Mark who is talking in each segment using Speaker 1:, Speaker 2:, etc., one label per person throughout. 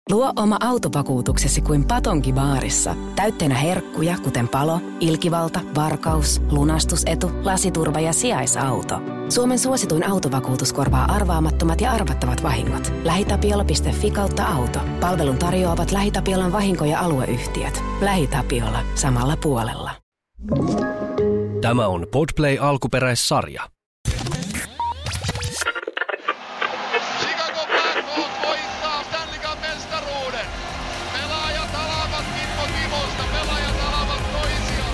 Speaker 1: Luo oma autovakuutuksesi kuin Patonki-baarissa. Täytteenä herkkuja, kuten palo, ilkivalta, varkaus, lunastusetu, lasiturva ja sijaisauto. Suomen suosituin autovakuutus korvaa arvaamattomat ja arvattavat vahingot. LähiTapiola.fi/auto. Palvelun tarjoavat LähiTapiolan vahinko- ja alueyhtiöt. LähiTapiola. Samalla puolella.
Speaker 2: Tämä on Podplay alkuperäissarja.
Speaker 3: Chicago Blackhawks voittaa Stanley Cup -mestaruuden. Pelaajat alavat Kimmo Timosta, pelaajat alavat toisiaan.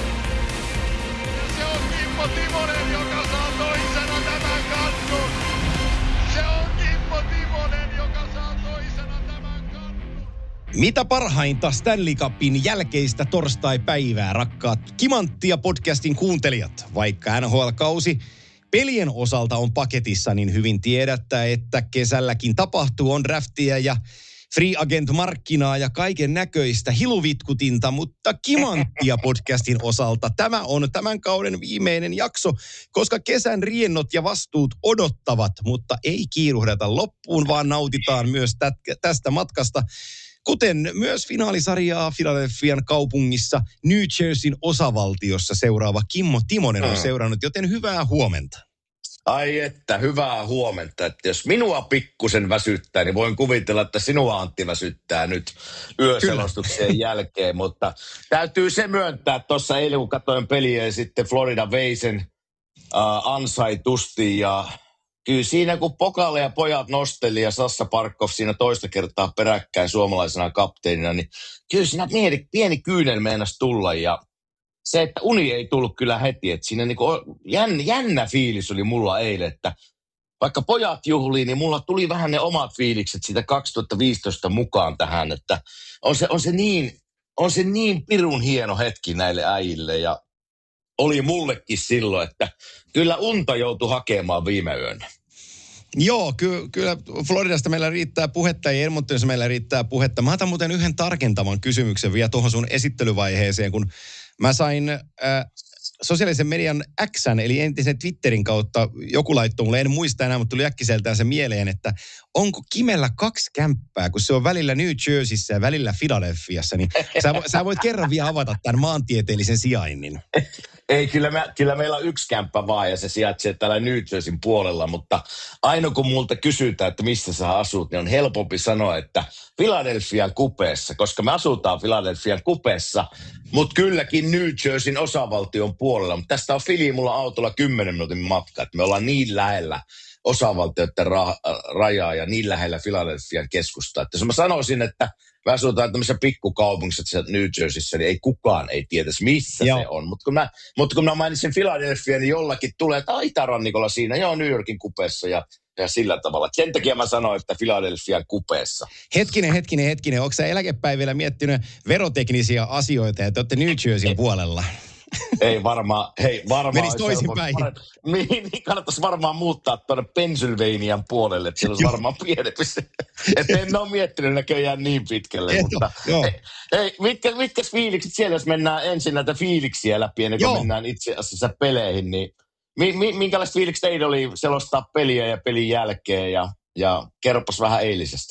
Speaker 3: Ja se on Kimmo Timonen, joka saa toisena tämän kannun. Se on Kimmo Timonen, joka saa toisena tämän kannun.
Speaker 4: Mitä parhainta Stanley Cupin jälkeistä torstai-päivää, rakkaat Kimanttia podcastin kuuntelijat. Vaikka NHL-kausi pelien osalta on paketissa, niin hyvin tiedätte, että kesälläkin tapahtuu, on draftia ja free agent-markkinaa ja kaiken näköistä hiluvitkutinta, mutta Kimanttia podcastin osalta tämä on tämän kauden viimeinen jakso, koska kesän riennot ja vastuut odottavat, mutta ei kiiruhdeta loppuun, vaan nautitaan myös tästä matkasta. Kuten myös finaalisarjaa Philadelphian kaupungissa New Jerseyn osavaltiossa seuraava Kimmo Timonen on seurannut, joten hyvää huomenta.
Speaker 5: Ai että, hyvää huomenta. Että jos minua pikkusen väsyttää, niin voin kuvitella, että sinua Antti väsyttää nyt yöselostuksien jälkeen. Mutta täytyy se myöntää, että tuossa eilen kun katsoin peliä ja sitten Florida vei sen ansaitusti ja kyllä siinä, kun Pokale ja pojat nosteli ja Sassa Parkov siinä toista kertaa peräkkäin suomalaisena kapteenina, niin kyllä siinä pieni kyynel meinasi tulla. Ja se, että uni ei tullut kyllä heti, että siinä niin jännä fiilis oli mulla eilen, että vaikka pojat juhliin, niin mulla tuli vähän ne omat fiilikset siitä 2015 mukaan tähän, että on se niin pirun hieno hetki näille äijille ja oli mullekin silloin, että kyllä unta joutui hakemaan viime yönä.
Speaker 4: Joo, kyllä Floridasta meillä riittää puhetta ja Edmontonissa meillä riittää puhetta. Mä otan muuten yhden tarkentavan kysymyksen vielä tuohon sun esittelyvaiheeseen, kun mä sain sosiaalisen median X:n, eli entisen Twitterin kautta joku laittoi mulle, en muista enää, mutta tuli äkkiseltään se mieleen, että onko Kimellä 2 kämppää, kun se on välillä New Jerseyssä ja välillä Philadelphiassa, niin sä voit kerran vielä avata tämän maantieteellisen sijainnin.
Speaker 5: Ei, kyllä meillä on 1 kämppä vaan ja se sijaitsee täällä New Jerseyn puolella, mutta aina kun multa kysytään, että missä sä asut, niin on helpompi sanoa, että Philadelphian kupeessa, koska me asutaan Philadelphian kupeessa, mutta kylläkin New Jerseyn osavaltion puolella. Mutta tästä on mulla autolla 10 minuutin matka, että me ollaan niin lähellä osavaltioiden rajaa ja niin lähellä Philadelphian keskusta. Että jos mä sanoisin, että me asutaan tämmöisessä pikkukaupungissa New Jerseyssä, niin ei kukaan ei tietäisi, missä se on. Mutta kun mä mainitsin Philadelphia, niin jollakin tulee, että itärannikolla siinä, New Yorkin kupeessa ja sillä tavalla. Sen takia mä sanoin, että Philadelphian kupeessa.
Speaker 4: Hetkinen. Onko sä eläkepäivillä miettinyt veroteknisiä asioita, että olette New Jerseyn puolella?
Speaker 5: Ei varmaan.
Speaker 4: Menisi toisinpäin.
Speaker 5: Niin kannattaisi varmaan muuttaa tuonne Pennsylvanian puolelle, että siellä olisi varmaan pienempi se. Että en ole miettinyt näköjään niin pitkälle. Mutta hei, mitkä fiilikset siellä, jos mennään ensin näitä fiiliksiä läpi, ennen kuin mennään itse asiassa peleihin, niin minkälaiset fiilikset teidän oli selostaa peliä ja pelin jälkeen ja kerropas vähän eilisestä?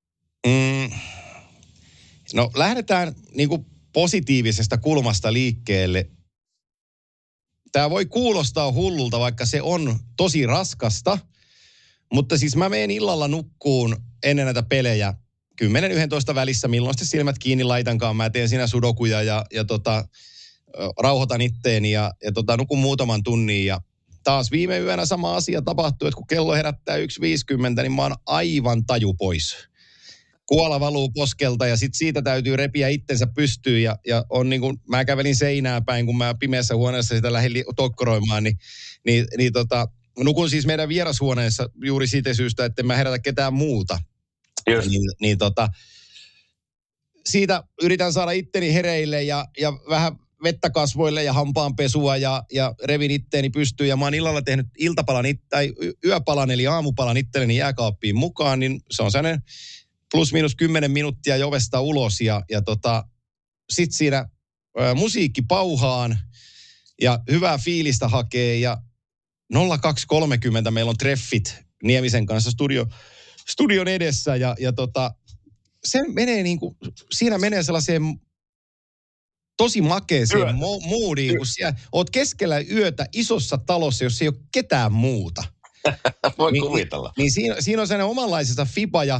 Speaker 4: No lähdetään niinku positiivisesta kulmasta liikkeelle. Tämä voi kuulostaa hullulta, vaikka se on tosi raskasta, mutta siis mä menen illalla nukkuun ennen näitä pelejä 10-11 välissä, milloin sitten silmät kiinni laitankaan. Mä teen siinä sudokuja ja rauhoitan itteeni ja nukun muutaman tunnin ja taas viime yönä sama asia tapahtuu, että kun kello herättää 1.50, niin mä oon aivan taju pois. Kuola valuu poskelta ja sitten siitä täytyy repiä itsensä pystyyn ja on niin kuin, mä kävelin seinää päin, kun mä pimeässä huoneessa sitä lähdin tokkoroimaan, niin nukun siis meidän vierashuoneessa juuri siitä syystä, että en mä herätä ketään muuta. Siitä yritän saada itteni hereille ja vähän vettä kasvoille ja hampaanpesua ja revin itteeni pystyyn. Ja mä oon illalla tehnyt yöpalan eli aamupalan itselleni jääkaappiin mukaan, niin se on sellainen plus minus 10 minuuttia jovesta ulos ja sit siinä musiikki pauhaan ja hyvää fiilistä hakee ja 02.30 meillä on treffit Niemisen kanssa studion edessä ja se menee niinku, siinä menee sellaiseen tosi makeeseen moodiin, kun siellä oot keskellä yötä isossa talossa, jos ei ole ketään muuta.
Speaker 5: Voi kuvitella.
Speaker 4: Niin siinä on sellainen omanlaisensa fiba ja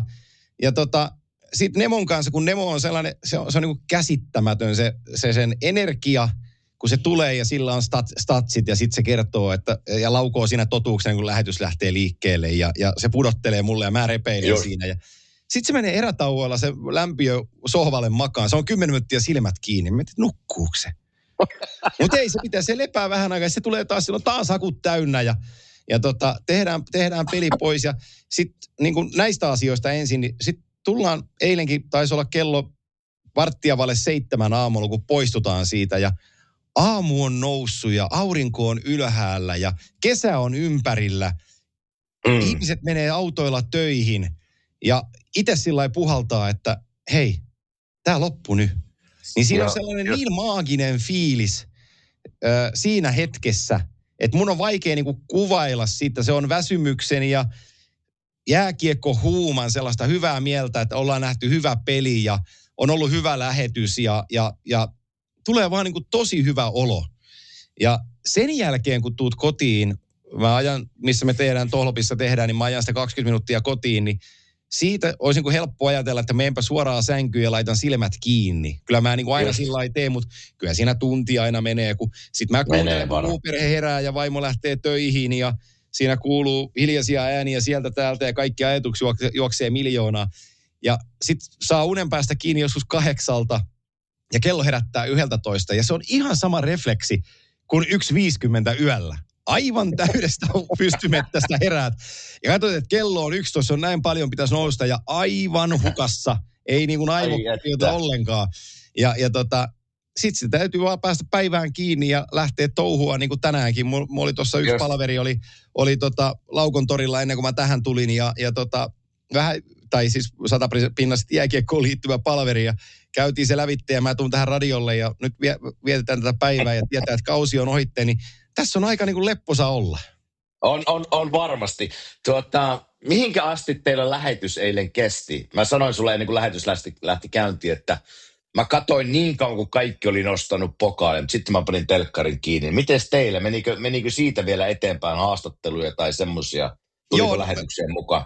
Speaker 4: sitten Nemon kanssa, kun Nemo on sellainen, se on niin kuin käsittämätön se sen energia, kun se tulee ja sillä on statsit ja sitten se kertoo, ja laukoo siinä totuuksena, kun lähetys lähtee liikkeelle ja se pudottelee mulle ja mä repeilen siinä. Ja sitten se menee erätauoilla, se lämpiö sohvalle makaan, se on 10 minuuttia silmät kiinni. Mä mietin, että nukkuuko se? Mutta ei se pitää, se lepää vähän aikaa, se tulee taas, silloin taas hakut täynnä ja tehdään peli pois ja sitten niin näistä asioista ensin, niin sitten tullaan, eilenkin taisi olla kello 6:45 aamulla, kun poistutaan siitä ja aamu on noussut ja aurinko on ylhäällä ja kesä on ympärillä. Ihmiset menee autoilla töihin ja itse sillä lailla puhaltaa, että hei, tää loppu nyt. Niin siinä on sellainen niin maaginen fiilis siinä hetkessä, että mun on vaikea niinku kuvailla sitä. Se on väsymyksen ja jääkiekko-huuman sellaista hyvää mieltä, että ollaan nähty hyvä peli ja on ollut hyvä lähetys ja tulee vaan niinku tosi hyvä olo. Ja sen jälkeen, kun tuut kotiin, mä ajan, missä me Tohlopissa tehdään, niin mä ajan sitä 20 minuuttia kotiin, niin siitä olisi niin helppo ajatella, että menenpä suoraan sänkyyn ja laitan silmät kiinni. Kyllä mä niin aina sillä lailla teen, mutta kyllä siinä tunti aina menee, kun sit mä kuuntelen, kun muu perhe herää ja vaimo lähtee töihin ja siinä kuuluu hiljaisia ääniä sieltä täältä ja kaikki ajatuksia juoksee miljoonaa. Ja sit saa unen päästä kiinni joskus 8 ja kello herättää 11 ja se on ihan sama refleksi kuin 1:50 yöllä. Aivan täydestä pystymettästä heräät. Ja katsot, että kello on 11, on näin paljon, pitäisi nousta ja aivan hukassa. Ei niin kuin aivokiota ollenkaan. Ja sitten se täytyy vaan päästä päivään kiinni ja lähteä touhua niin kuin tänäänkin. Mulla oli tuossa yksi palaveri, oli Laukon torilla ennen kuin mä tähän tulin ja vähän, tai siis 100% jääkiekkoon liittyvä palaveri ja käytiin se lävitse ja mä tuun tähän radiolle ja nyt vietetään tätä päivää ja tietää, että kausi on ohitteen, niin tässä on aika niin kuin lepposa olla.
Speaker 5: On varmasti. Mihinkä asti teillä lähetys eilen kesti? Mä sanoin sulle ennen kuin lähetys lähti käyntiin, että mä katsoin niin kauan, kun kaikki oli nostanut pokaalle, mutta sitten mä panin telkkarin kiinni. Mites teillä? Menikö siitä vielä eteenpäin haastatteluja tai semmoisia? Tuliko lähetykseen mukaan?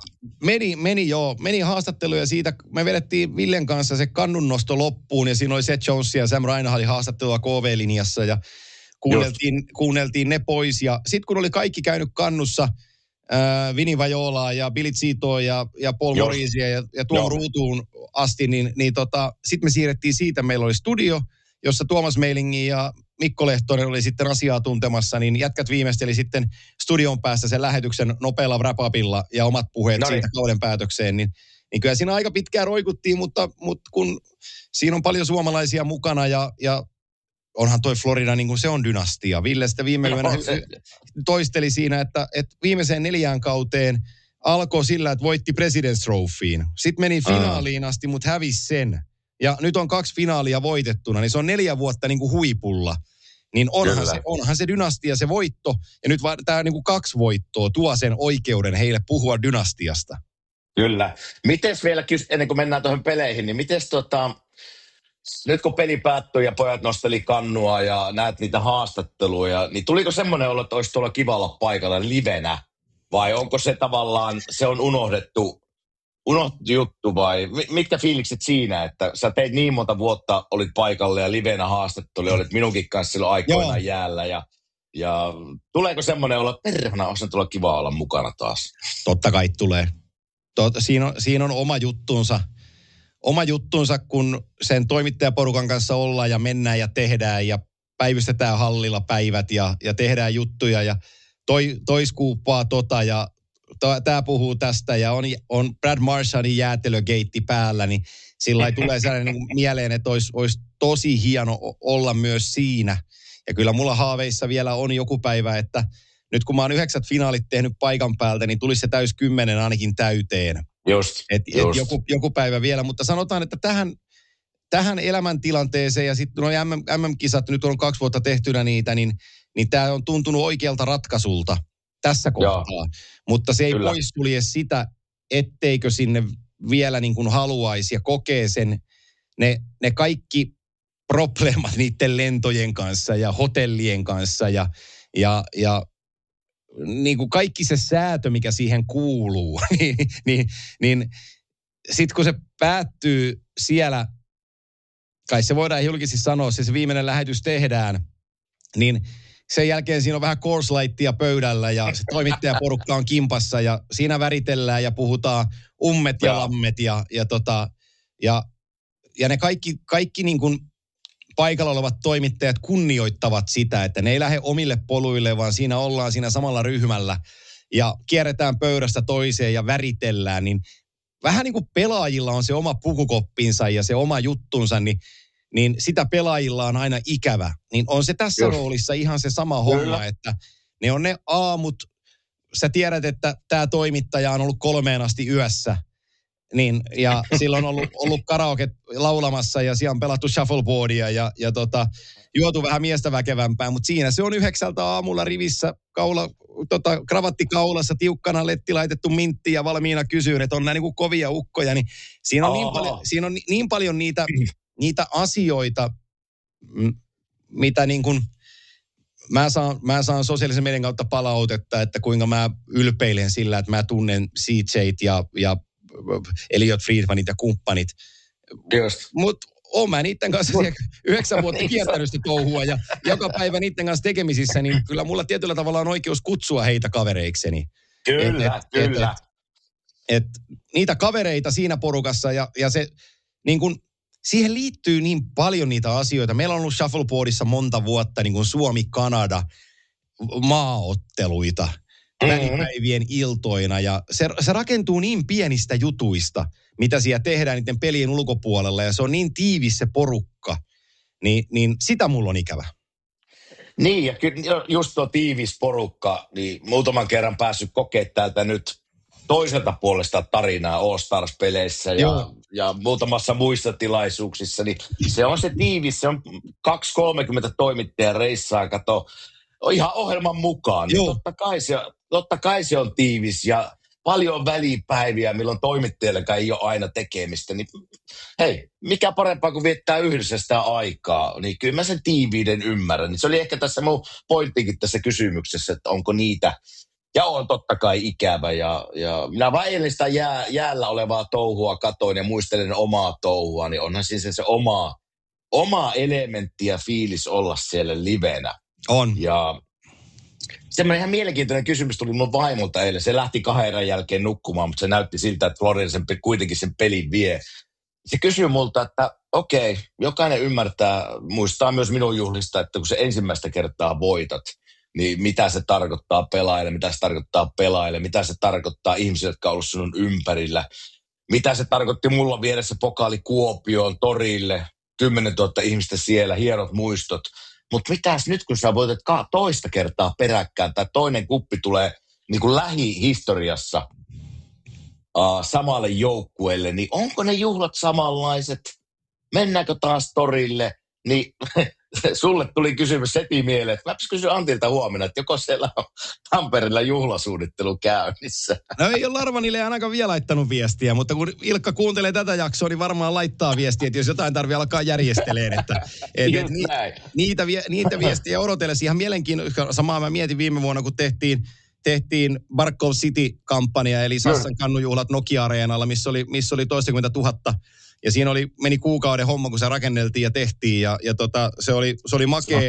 Speaker 5: Meni haastatteluja siitä. Me vedettiin Villen kanssa se kannunnosto loppuun ja siinä oli Seth Jones ja Sam Reinhardtin haastattelua KV-linjassa ja kuunneltiin ne pois. Ja sitten kun oli kaikki käynyt kannussa, Vini Vajolaa ja Billy Zitoa ja Paul Morrisia ja Tuomo Ruutuun asti, niin sitten me siirrettiin siitä. Meillä oli studio, jossa Tuomas Meilingi ja Mikko Lehtonen oli sitten asiaa tuntemassa, niin jätkät viimeisteli sitten studion päässä sen lähetyksen nopealla wrap-upilla ja omat puheet siitä kauden päätökseen, niin kyllä siinä aika pitkään roikuttiin, mutta kun siinä on paljon suomalaisia mukana ja onhan toi Florida niin kuin se on dynastia. Ville sitä viime yönä toisteli siinä, että viimeiseen 4 kauteen alkoi sillä, että voitti President's Trophyin. Sitten meni finaaliin asti, mutta hävisi sen. Ja nyt on 2 finaalia voitettuna, niin se on 4 vuotta niin kuin huipulla. Niin onhan se dynastia, se voitto. Ja nyt tämä niin kuin 2 voittoa tuo sen oikeuden heille puhua dynastiasta. Kyllä. Mites vielä, ennen kuin mennään tuohon peleihin, niin mites nyt kun peli päättyi ja pojat nosteli kannua ja näet niitä haastatteluja, niin tuliko semmoinen olo, että olisi tuolla kiva olla paikalla livenä? Vai onko se tavallaan, se on unohdettu juttu vai mitkä fiilikset siinä, että sä teit niin monta vuotta, olit paikalle ja livenä haastatteluja, olit minunkin kanssa silloin aikoinaan jäällä ja tuleeko semmoinen olo, että perhana, olisi tuolla kiva olla mukana taas?
Speaker 4: Totta kai tulee. Siinä on oma juttunsa, kun sen toimittajaporukan kanssa ollaan ja mennään ja tehdään ja päivystetään hallilla päivät ja tehdään juttuja ja toi skuuppaa ja tämä puhuu tästä ja on Brad Marchandin jäätelögeitti päällä, niin sillä tulee sellainen niin mieleen, että olisi tosi hieno olla myös siinä. Ja kyllä mulla haaveissa vielä on joku päivä, että nyt kun mä oon 9 finaalit tehnyt paikan päältä, niin tulisi se täys 10 ainakin täyteen.
Speaker 5: Just.
Speaker 4: Joku päivä vielä, mutta sanotaan, että tähän elämäntilanteeseen ja sitten nuo MM-kisat, nyt on 2 vuotta tehtynä niitä, niin tämä on tuntunut oikealta ratkaisulta tässä kohtaa. Mutta se ei poissulje sitä, etteikö sinne vielä niin kuin haluaisi ja kokee ne kaikki probleemat niiden lentojen kanssa ja hotellien kanssa ja niin kuin kaikki se säätö, mikä siihen kuuluu, niin sitten kun se päättyy siellä, kai se voidaan julkisesti sanoa, se viimeinen lähetys tehdään, niin sen jälkeen siinä on vähän course lightia pöydällä ja se toimittajaporukka on kimpassa ja siinä väritellään ja puhutaan ummet ja lammet ja ne kaikki niin kuin paikalla olevat toimittajat kunnioittavat sitä, että ne ei lähde omille poluille, vaan siinä ollaan siinä samalla ryhmällä ja kierretään pöydästä toiseen ja väritellään, niin vähän niin kuin pelaajilla on se oma pukukoppinsa ja se oma juttunsa, niin sitä pelaajilla on aina ikävä. Niin on se tässä roolissa ihan se sama homma, että ne on ne aamut, sä tiedät, että tämä toimittaja on ollut 3 asti yössä, niin, ja silloin on ollut karaoke laulamassa ja siellä on pelattu shuffleboardia ja juotu vähän miestä väkevämpää, mutta siinä se on 9 aamulla rivissä kravatti kaulassa, tiukkana letti laitettu mintti ja valmiina kysyyn, että on nämä niin kuin kovia ukkoja, niin siinä on niin paljon niitä asioita, mitä niin kuin mä saan sosiaalisen median kautta palautetta, että kuinka mä ylpeilen sillä, että mä tunnen CJt ja Elliot Friedmanit ja kumppanit. Mutta oon mä niiden kanssa 9 vuotta kiertänyt sitä touhua ja joka päivä niiden kanssa tekemisissä, niin kyllä mulla tietyllä tavalla on oikeus kutsua heitä kavereikseni.
Speaker 5: Kyllä.
Speaker 4: Niitä kavereita siinä porukassa ja se niin kun, siihen liittyy niin paljon niitä asioita. Meillä on ollut shuffleboardissa monta vuotta niin kuin Suomi-Kanada maaotteluita välipäivien iltoina ja se rakentuu niin pienistä jutuista, mitä siellä tehdään niiden pelien ulkopuolella ja se on niin tiivis se porukka, niin sitä mulla on ikävä.
Speaker 5: Niin ja kyllä just tuo tiivis porukka, niin muutaman kerran päässyt kokemaan täältä nyt toiselta puolesta tarinaa All-Stars-peleissä ja muutamassa muissa tilaisuuksissa, niin se on se tiivis, se on 2-30 toimittajaa reissaa, kato, ihan ohjelman mukaan. Niin totta kai se on tiivis ja paljon välipäiviä, milloin toimittajallakaan ei ole aina tekemistä. Niin, hei, mikä parempaa kuin viettää yhdessä sitä aikaa, niin kyllä mä sen tiiviiden ymmärrän. Niin se oli ehkä tässä mun pointtikin tässä kysymyksessä, että onko niitä. Ja on totta kai ikävä ja minä vaan eilen sitä jäällä olevaa touhua katoin ja muistelen omaa touhua, niin onhan siinä se oma elementti ja fiilis olla siellä livenä.
Speaker 4: On. Ja
Speaker 5: semmoinen ihan mielenkiintoinen kysymys tuli mun vaimolta eilen. Se lähti 2 erän jälkeen nukkumaan, mutta se näytti siltä, että Florida kuitenkin sen pelin vie. Se kysyi multa, että okei, jokainen muistaa myös minun juhlista, että kun se ensimmäistä kertaa voitat, niin mitä se tarkoittaa pelaajille, mitä se tarkoittaa pelaajille, mitä se tarkoittaa ihmisille, jotka on ollut sinun ympärillä. Mitä se tarkoitti mulla viedä se pokaali Kuopioon, torille, 10 000 ihmistä siellä, hienot muistot. Mutta mitäs nyt, kun sä voitat toista kertaa peräkkään, tai toinen kuppi tulee niin kuin lähihistoriassa samalle joukkueelle, niin onko ne juhlat samanlaiset? Mennäänkö taas torille? Niin sulle tuli kysymys heti mieleen, että mäpäs kysyn Antilta huomenna, että joko siellä on Tampereella juhlasuunnittelu käynnissä.
Speaker 4: No ei ole Larvanille ainakaan vielä laittanut viestiä, mutta kun Ilkka kuuntelee tätä jaksoa, niin varmaan laittaa viestiä, että jos jotain tarvitsee alkaa järjesteleen, että niitä viestiä odotellessa ihan mielenkiintoista. Samaa mä mietin viime vuonna, kun tehtiin Barcode City-kampanja, eli Sassan kannujuhlat Nokia-areenalla, missä oli toistakymmentä 000. Ja siinä meni kuukauden homma, kun se rakenneltiin ja tehtiin. Ja se oli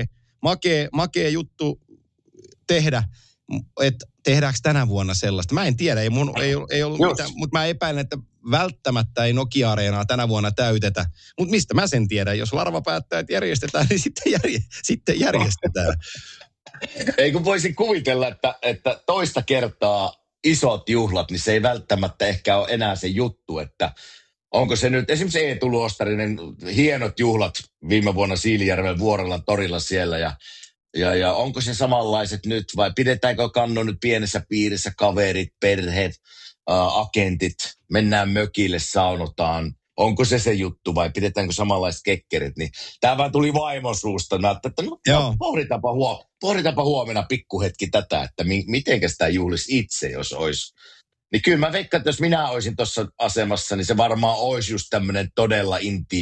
Speaker 4: makea juttu tehdä. Että tehdäänkö tänä vuonna sellaista? Mä en tiedä, ei ollut mitään, mutta mä epäilen, että välttämättä ei Nokia-areenaa tänä vuonna täytetä. Mutta mistä mä sen tiedän? Jos Larva päättää, että järjestetään, niin sitten järjestetään.
Speaker 5: Ei kun voisin kuvitella, että toista kertaa isot juhlat, niin se ei välttämättä ehkä ole enää se juttu, että onko se nyt esimerkiksi Eetu Luostarinen, hienot juhlat viime vuonna Siilijärven Vuorellan torilla siellä ja onko se samanlaiset nyt vai pidetäänkö kannu nyt pienessä piirissä, kaverit, perheet, agentit, mennään mökille, saunotaan. Onko se juttu vai pidetäänkö samanlaiset kekkerit? Niin tämä vaan tuli vaimon suusta. Mä ajattelin, että pohditaanpa huomenna pikkuhetki tätä, että mitenkä sitä juhlisi itse, jos olisi Niin kyllä mä veikkaan, että jos minä olisin tuossa asemassa, niin se varmaan olisi just tämmöinen todella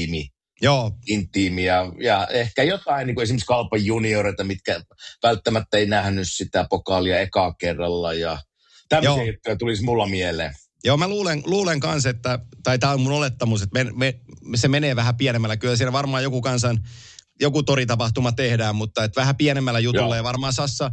Speaker 5: intiimi ja ehkä jotain niin kuin esimerkiksi Kalpan junioreita, mitkä välttämättä ei nähnyt sitä pokaalia ekaa kerralla ja tämmöisiä juttuja tulisi mulla mieleen.
Speaker 4: Joo, mä luulen kanssa, tai tämä on mun olettamus, että se menee vähän pienemmällä. Kyllä siinä varmaan joku toritapahtuma tehdään, mutta että vähän pienemmällä jutulla. Ja varmaan Sassa,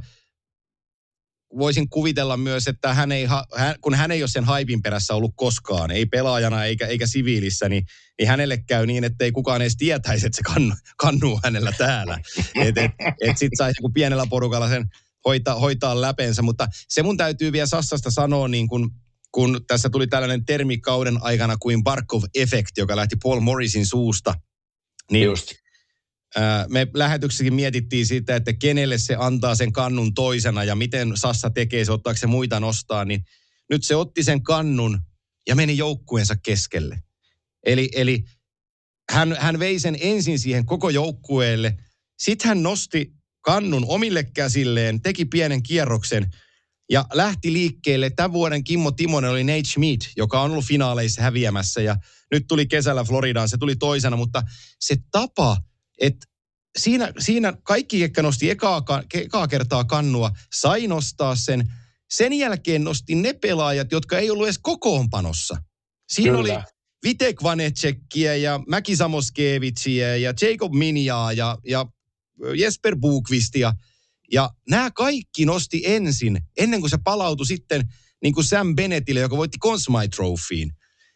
Speaker 4: voisin kuvitella myös, että kun hän ei ole sen haipin perässä ollut koskaan, ei pelaajana eikä siviilissä, niin hänelle käy niin, että ei kukaan edes tietäisi, että se kannuu hänellä täällä. Et sit saisi joku pienellä porukalla sen hoitaa läpeensä. Mutta se mun täytyy vielä Sassasta sanoa, niin kun tässä tuli tällainen termi kauden aikana kuin Barkov-effekt, joka lähti Paul Morrisin suusta. Niin
Speaker 5: just.
Speaker 4: Me lähetyksessäkin mietittiin sitä, että kenelle se antaa sen kannun toisena ja miten Sassa tekee se, ottaako se muita nostaa. Niin nyt se otti sen kannun ja meni joukkueensa keskelle. Eli hän vei sen ensin siihen koko joukkueelle. Sitten hän nosti kannun omille käsilleen, teki pienen kierroksen ja lähti liikkeelle. Tämän vuoden Kimmo Timonen oli Nate Schmidt, joka on ollut finaaleissa häviämässä ja nyt tuli kesällä Floridaan, se tuli toisena, mutta se tapa, että siinä kaikki, jotka nosti ekaa kertaa kannua, sai nostaa sen. Sen jälkeen nosti ne pelaajat, jotka ei ollut edes kokoonpanossa. Siinä oli Vitek Vanecekkiä ja Mäki Samoskevicia ja Jacob Minjaa ja Jesper Bukvistia. Ja nämä kaikki nosti ennen kuin se palautui sitten niin kuin Sam Bennettille, joka voitti Conn Smythe Trophyin.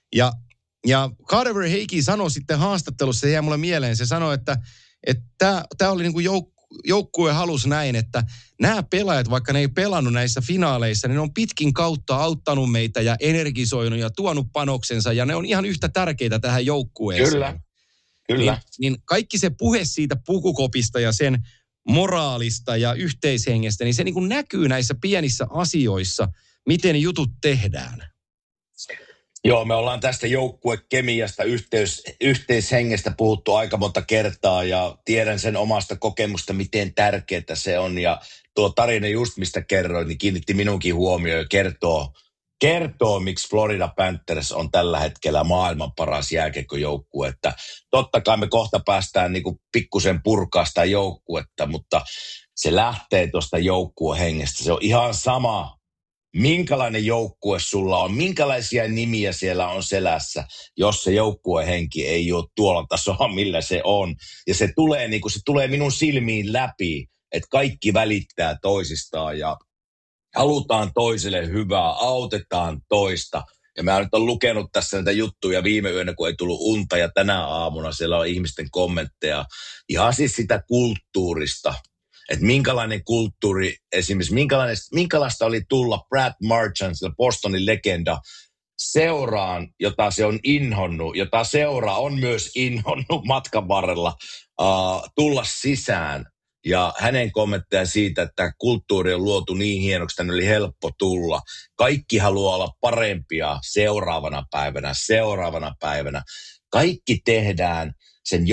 Speaker 4: Ja Carver Heikki sanoi sitten haastattelussa, se jäi mulle mieleen, se sanoi, että tämä oli niin kuin joukkue halusi näin, että nämä pelaajat, vaikka ne ei pelannut näissä finaaleissa, niin ne on pitkin kautta auttanut meitä ja energisoinut ja tuonut panoksensa ja ne on ihan yhtä tärkeitä tähän joukkueeseen. Kyllä. Niin kaikki se puhe siitä pukukopista ja sen moraalista ja yhteishengestä, niin se niin kuin näkyy näissä pienissä asioissa, miten jutut tehdään.
Speaker 5: Joo, me ollaan tästä joukkuekemiasta, yhteishengestä puhuttu aika monta kertaa ja tiedän sen omasta kokemusta, miten tärkeää se on. Ja tuo tarina just mistä kerroin, niin kiinnitti minunkin huomioon ja kertoo, miksi Florida Panthers on tällä hetkellä maailman paras jääkiekkojoukkue. Että totta kai me kohta päästään niin kuin pikkusen purkaa sitä joukkuetta, mutta se lähtee tuosta joukkuehengestä. Se on ihan sama, minkälainen joukkue sulla on, minkälaisia nimiä siellä on selässä, jos se joukkuehenki ei ole tuolla tasolla, millä se on. Ja se tulee, niin kuin se tulee minun silmiin läpi, että kaikki välittää toisistaan ja halutaan toiselle hyvää, autetaan toista. Ja mä nyt olen lukenut tässä näitä juttuja viime yönä, kun ei tullut unta ja tänä aamuna siellä on ihmisten kommentteja ihan siis sitä kulttuurista. Että minkälainen kulttuuri, esimerkiksi minkälaista oli tulla Brad Marchand, Bostonin legenda, seuraan, jota se on inhonnut, jota seura on myös inhonnut matkan varrella, tulla sisään. Ja hänen kommentteja siitä, että kulttuuri on luotu niin hienoksi, että oli helppo tulla. Kaikki haluaa olla parempia seuraavana päivänä. Kaikki tehdään sen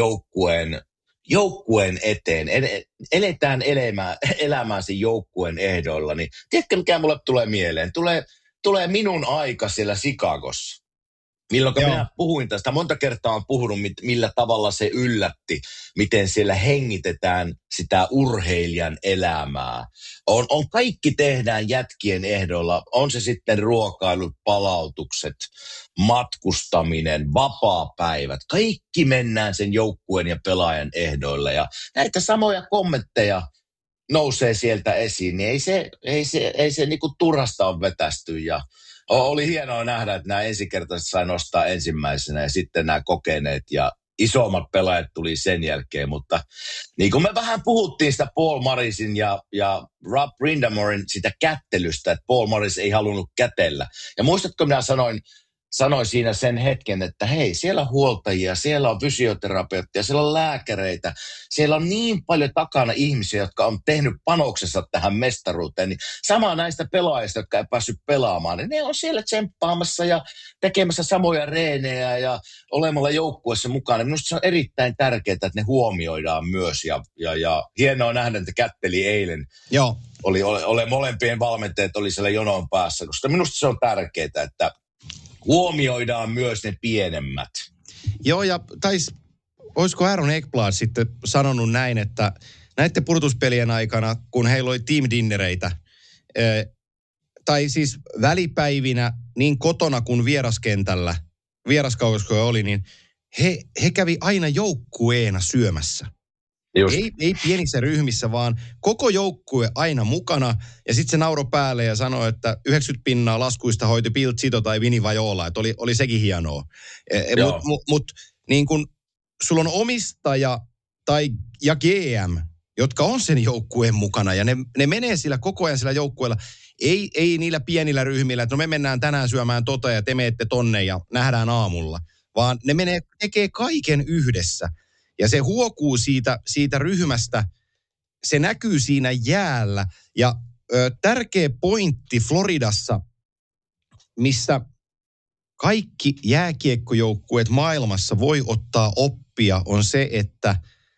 Speaker 5: joukkueen eteen. Eletään elämään sen joukkueen ehdoilla. Niin, tiedätkö, mikä mulle tulee mieleen? Tulee minun aika siellä Chicagossa. Milloin minä puhuin tästä, monta kertaa olen puhunut, millä tavalla se yllätti, miten siellä hengitetään sitä urheilijan elämää. Kaikki tehdään jätkien ehdoilla, on se sitten ruokailut, palautukset, matkustaminen, vapaapäivät. Kaikki mennään sen joukkueen ja pelaajan ehdoilla ja näitä samoja kommentteja nousee sieltä esiin, niin ei se niinku turhasta on vetästy ja oli hienoa nähdä, että nämä ensikertaiset sai nostaa ensimmäisenä ja sitten nämä kokeneet ja isommat pelaajat tuli sen jälkeen. Mutta niin kuin me vähän puhuttiin sitä Paul Morrisin ja Rob Brindamoren sitä kättelystä, että Paul Morris ei halunnut kätellä. Ja muistatko minä sanoin siinä sen hetken, että hei, siellä on huoltajia, siellä on fysioterapeuttia, siellä on lääkäreitä, siellä on niin paljon takana ihmisiä, jotka on tehnyt panoksensa tähän mestaruuteen. Niin sama näistä pelaajista, jotka ei päässyt pelaamaan, niin ne on siellä tsemppaamassa ja tekemässä samoja reenejä ja olemalla joukkueessa mukana. Minusta se on erittäin tärkeää, että ne huomioidaan myös ja hienoa nähdä, että kätteli eilen.
Speaker 4: Joo.
Speaker 5: Oli molempien valmentajat oli siellä jonon päässä, koska minusta se on tärkeää, että huomioidaan myös ne pienemmät.
Speaker 4: Joo, ja olisiko Aaron Ekblad sitten sanonut näin, että näiden pudotuspelien aikana, kun heillä oli team-dinnereitä, tai siis välipäivinä niin kotona kuin vieraskentällä, vieraskaukoskoja oli, niin he kävi aina joukkueena syömässä. Ei pienissä ryhmissä, vaan koko joukkue aina mukana. Ja sitten se nauroi päälle ja sanoi, että 90% laskuista hoiti Bill Zito tai Vini Viola, että oli sekin hienoa. Mutta niin kun sulla on omistaja ja GM, jotka on sen joukkueen mukana, ja ne menee sillä koko ajan sillä joukkueella, ei niillä pienillä ryhmillä, että no me mennään tänään syömään ja te meette tonne ja nähdään aamulla, vaan ne tekee kaiken yhdessä. Ja se huokuu siitä ryhmästä, se näkyy siinä jäällä. Ja tärkeä pointti Floridassa, missä kaikki jääkiekkojoukkueet maailmassa voi ottaa oppia, on se, että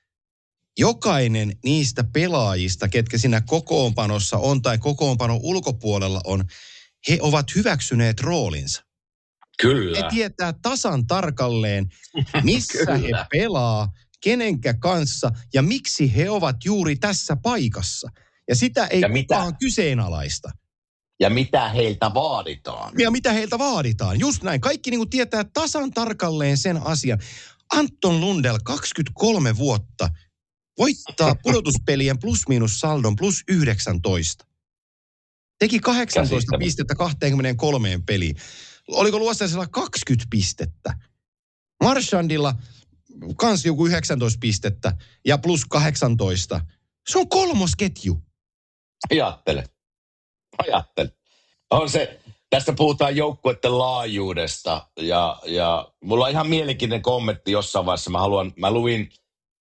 Speaker 4: jokainen niistä pelaajista, ketkä siinä kokoonpanossa on tai kokoonpanon ulkopuolella on, he ovat hyväksyneet roolinsa.
Speaker 5: Kyllä.
Speaker 4: He tietää tasan tarkalleen, missä he pelaa, kenenkä kanssa ja miksi he ovat juuri tässä paikassa. Ja sitä ei kukaan kyseenalaista.
Speaker 5: Ja mitä heiltä vaaditaan. Just näin. Kaikki niin kuin tietää tasan tarkalleen sen asian. Anton Lundell, 23 vuotta, voittaa pudotuspelien plus-miinus saldon plus 19. Teki 18 pistettä 23 peliin. Oliko Luostarilla 20 pistettä? Marchandilla kans joku 19 pistettä ja plus 18. Se on kolmosketju. Ajattele. On se, tästä puhutaan joukkueiden laajuudesta ja mulla on ihan mielenkiintoinen kommentti jossain vaiheessa. Mä luin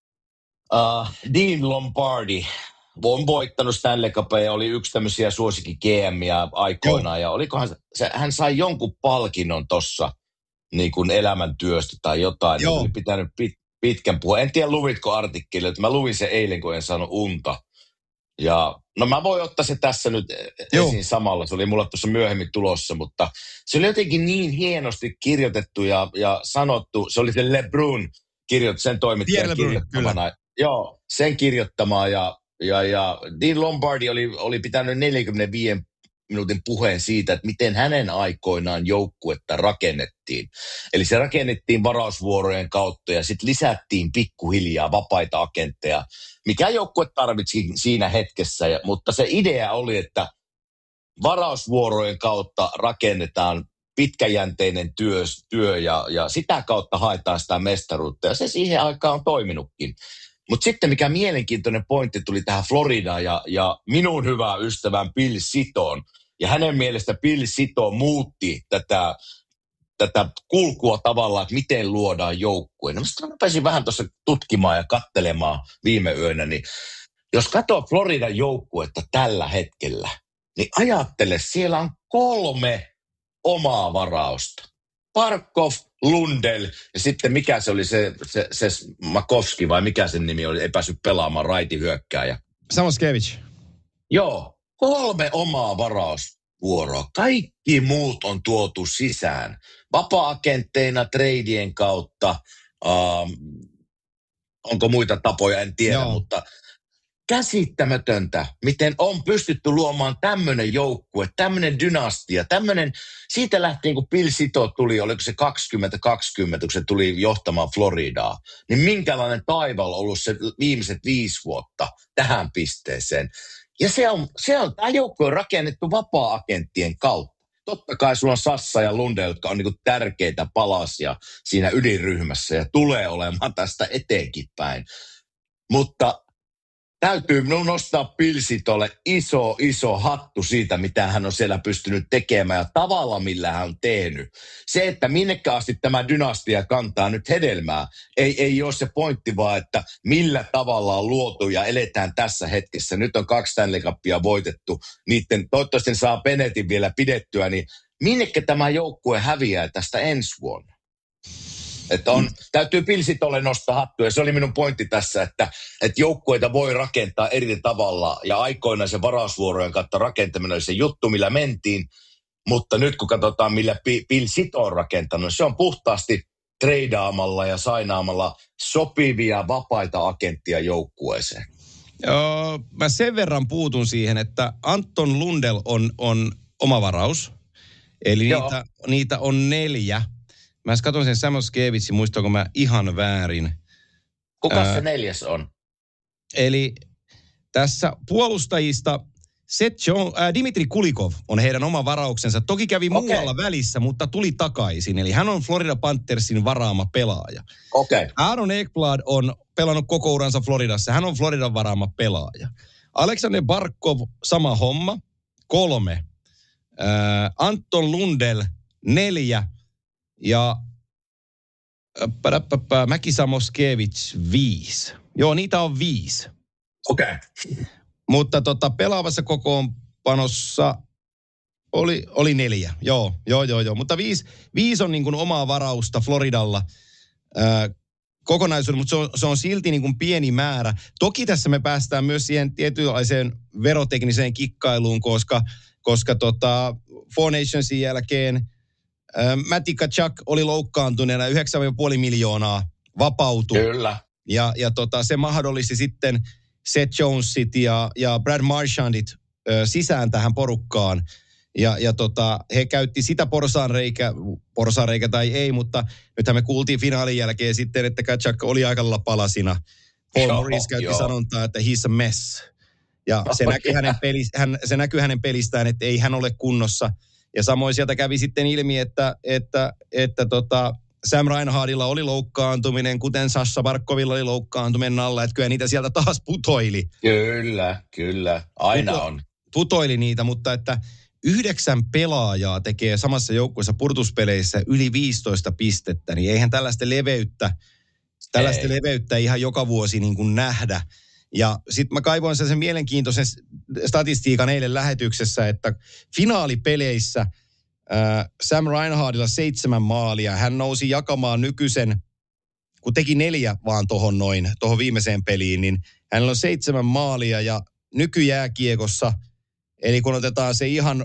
Speaker 5: Dean Lombardi on voittanut Stanley Cupia ja oli yksi tämmöisiä suosikin GM:iä aikoinaan. Ja olikohan hän sai jonkun palkinnon tossa niin kuin elämäntyöstä tai jotain. Joo. Oli pitänyt pitkän puhua. En tiedä luvitko artikkelin, että mä luin sen eilen, kun en saanut unta. Ja no mä voin ottaa se tässä nyt esiin samalla. Se oli mulla tuossa myöhemmin tulossa, mutta se oli jotenkin niin hienosti kirjoitettu ja sanottu. Se oli se LeBrun sen toimittajan kirjoittamana. Kyllä. Joo, sen kirjoittamaa ja Dean Lombardi oli pitänyt 45 minuutin puheen siitä, että miten hänen aikoinaan joukkuetta rakennettiin. Eli se rakennettiin varausvuorojen kautta ja sitten lisättiin pikkuhiljaa vapaita agentteja, mikä joukkue tarvitsi siinä hetkessä. Mutta se idea oli, että varausvuorojen kautta rakennetaan pitkäjänteinen työ ja sitä kautta haetaan sitä mestaruutta. Ja se siihen aikaan on toiminutkin. Mutta sitten mikä mielenkiintoinen pointti tuli tähän Floridaan ja minun hyvä ystävän Bill Zitoon. Ja hänen mielestä Bill Zito muutti tätä kulkua tavallaan, että miten luodaan joukkue. No mä pääsin vähän tuossa tutkimaan ja katselemaan viime yönä, niin jos katsoo Floridan joukkuetta tällä hetkellä, niin ajattele, siellä on 3 omaa varausta. Barkov, Lundell ja sitten mikä se oli se Makovski vai mikä sen nimi oli, ei päässyt pelaamaan, raitihyökkääjä.
Speaker 4: Samoskevich.
Speaker 5: Joo, 3 omaa varausvuoroa. Kaikki muut on tuotu sisään. Vapaa-agentteina, treidien kautta. Onko muita tapoja, en tiedä, mutta käsittämätöntä, miten on pystytty luomaan tämmöinen joukkue, tämmöinen dynastia, tämmöinen, siitä lähtien kun Bill Zito tuli, oliko se 2020, kun se tuli johtamaan Floridaa, niin minkälainen taival on ollut se viimeiset 5 vuotta tähän pisteeseen. Ja tämä joukkue on rakennettu vapaa-agenttien kautta. Totta kai sulla on Sassa ja Lundell, jotka on niin kuin tärkeitä palasia siinä ydinryhmässä ja tulee olemaan tästä eteenkin päin. Mutta täytyy minun nostaa Bill Zitolle iso hattu siitä, mitä hän on siellä pystynyt tekemään ja tavalla, millä hän on tehnyt. Se, että minnekä asti tämä dynastia kantaa nyt hedelmää, ei ole se pointti vaan, että millä tavalla on luotu ja eletään tässä hetkessä. Nyt on 2 Stanley Cupia voitettu, niiden toivottavasti saa Benetin vielä pidettyä, niin minnekä tämä joukkue häviää tästä ensi vuonna? Että täytyy Pilsitolle nostaa hattua, ja se oli minun pointti tässä, että joukkueita voi rakentaa eri tavalla, ja aikoinaan se varausvuorojen kautta rakentaminen oli se juttu, millä mentiin, mutta nyt kun katsotaan, millä Pilsito on rakentanut, se on puhtaasti treidaamalla ja sainaamalla sopivia vapaita agenttia joukkueeseen.
Speaker 4: Joo, mä sen verran puutun siihen, että Anton Lundell on oma varaus, eli niitä on 4. Mä katson sen Samoskevitsin, muistanko mä ihan väärin.
Speaker 5: Kuka se 4. on?
Speaker 4: Eli tässä puolustajista Dimitri Kulikov on heidän oma varauksensa. Toki kävi muualla välissä, mutta tuli takaisin. Eli hän on Florida Panthersin varaama pelaaja. Aaron Ekblad on pelannut koko uransa Floridassa. Hän on Floridan varaama pelaaja. Alexander Barkov, sama homma. 3. Anton Lundell, 4. Ja Mäki Samoskevich, 5. Joo, niitä on 5. Mutta pelaavassa kokoonpanossa oli 4. Joo. Mutta 5 on niin kuin omaa varausta Floridalla kokonaisuuden, mutta se on silti niin kuin pieni määrä. Toki tässä me päästään myös siihen tietynlaiseen verotekniseen kikkailuun, koska Four Nationsin jälkeen Matty Tkachuk oli loukkaantuneena 9,5 miljoonaa vapautui.
Speaker 5: Kyllä.
Speaker 4: Ja se mahdollisti sitten Seth Jonesit ja Brad Marchandit sisään tähän porukkaan. Ja he käytti sitä porsaanreikä tai ei, mutta nythän me kuultiin finaalin jälkeen sitten, että Tkachuk oli aika lailla palasina. Paul Maurice käytti sanontaa, että he's a mess. Ja se näkyy hänen pelistään, että ei hän ole kunnossa. Ja samoin sieltä kävi sitten ilmi, että Sam Reinhardtilla oli loukkaantuminen, kuten Sasha Barkovilla oli loukkaantuminen alla, että kyllä niitä sieltä taas putoili.
Speaker 5: Kyllä. Aina on.
Speaker 4: Putoili niitä, mutta että 9 pelaajaa tekee samassa joukkueessa purtuspeleissä yli 15 pistettä, niin eihän tällaista leveyttä ihan joka vuosi niin kuin nähdä. Ja sitten mä kaivoin sen mielenkiintoisen statistiikan eilen lähetyksessä, että finaalipeleissä Sam Reinhardtilla 7 maalia. Hän nousi jakamaan nykyisen, kun teki 4 vaan tuohon viimeiseen peliin, niin hänellä on 7 maalia ja nykyjääkiekossa, eli kun otetaan se ihan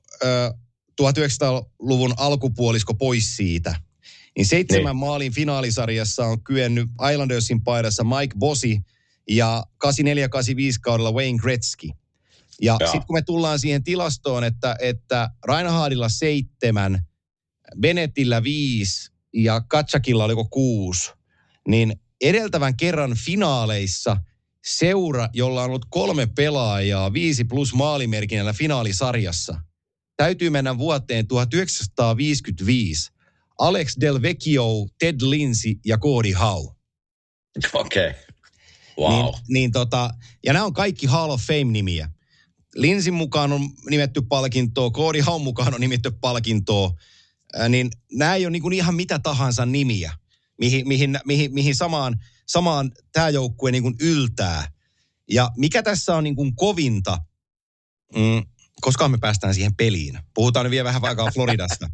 Speaker 4: 1900-luvun alkupuolisko pois siitä, niin 7 maalin finaalisarjassa on kyennyt Islandersin paidassa Mike Bossy ja 84-85 kaudella Wayne Gretzky. Ja sitten kun me tullaan siihen tilastoon, että Reinhardtilla 7, Bennettillä 5 ja Tkachukilla oliko 6, niin edeltävän kerran finaaleissa seura, jolla on ollut 3 pelaajaa 5 plus maalimerkinnällä finaalisarjassa, täytyy mennä vuoteen 1955. Alex Del Vecchio, Ted Lindsay ja Gordie Howe.
Speaker 5: Okei. Wow.
Speaker 4: Ja nämä on kaikki Hall of Fame-nimiä. Linsin mukaan on nimetty palkintoa, Gordie Howen mukaan on nimetty palkintoa, niin nämä ei ole niin kuin ihan mitä tahansa nimiä, mihin samaan tämä joukkue niin kuin yltää. Ja mikä tässä on niin kuin kovinta, koska me päästään siihen peliin. Puhutaan vielä vähän vaikka Floridasta.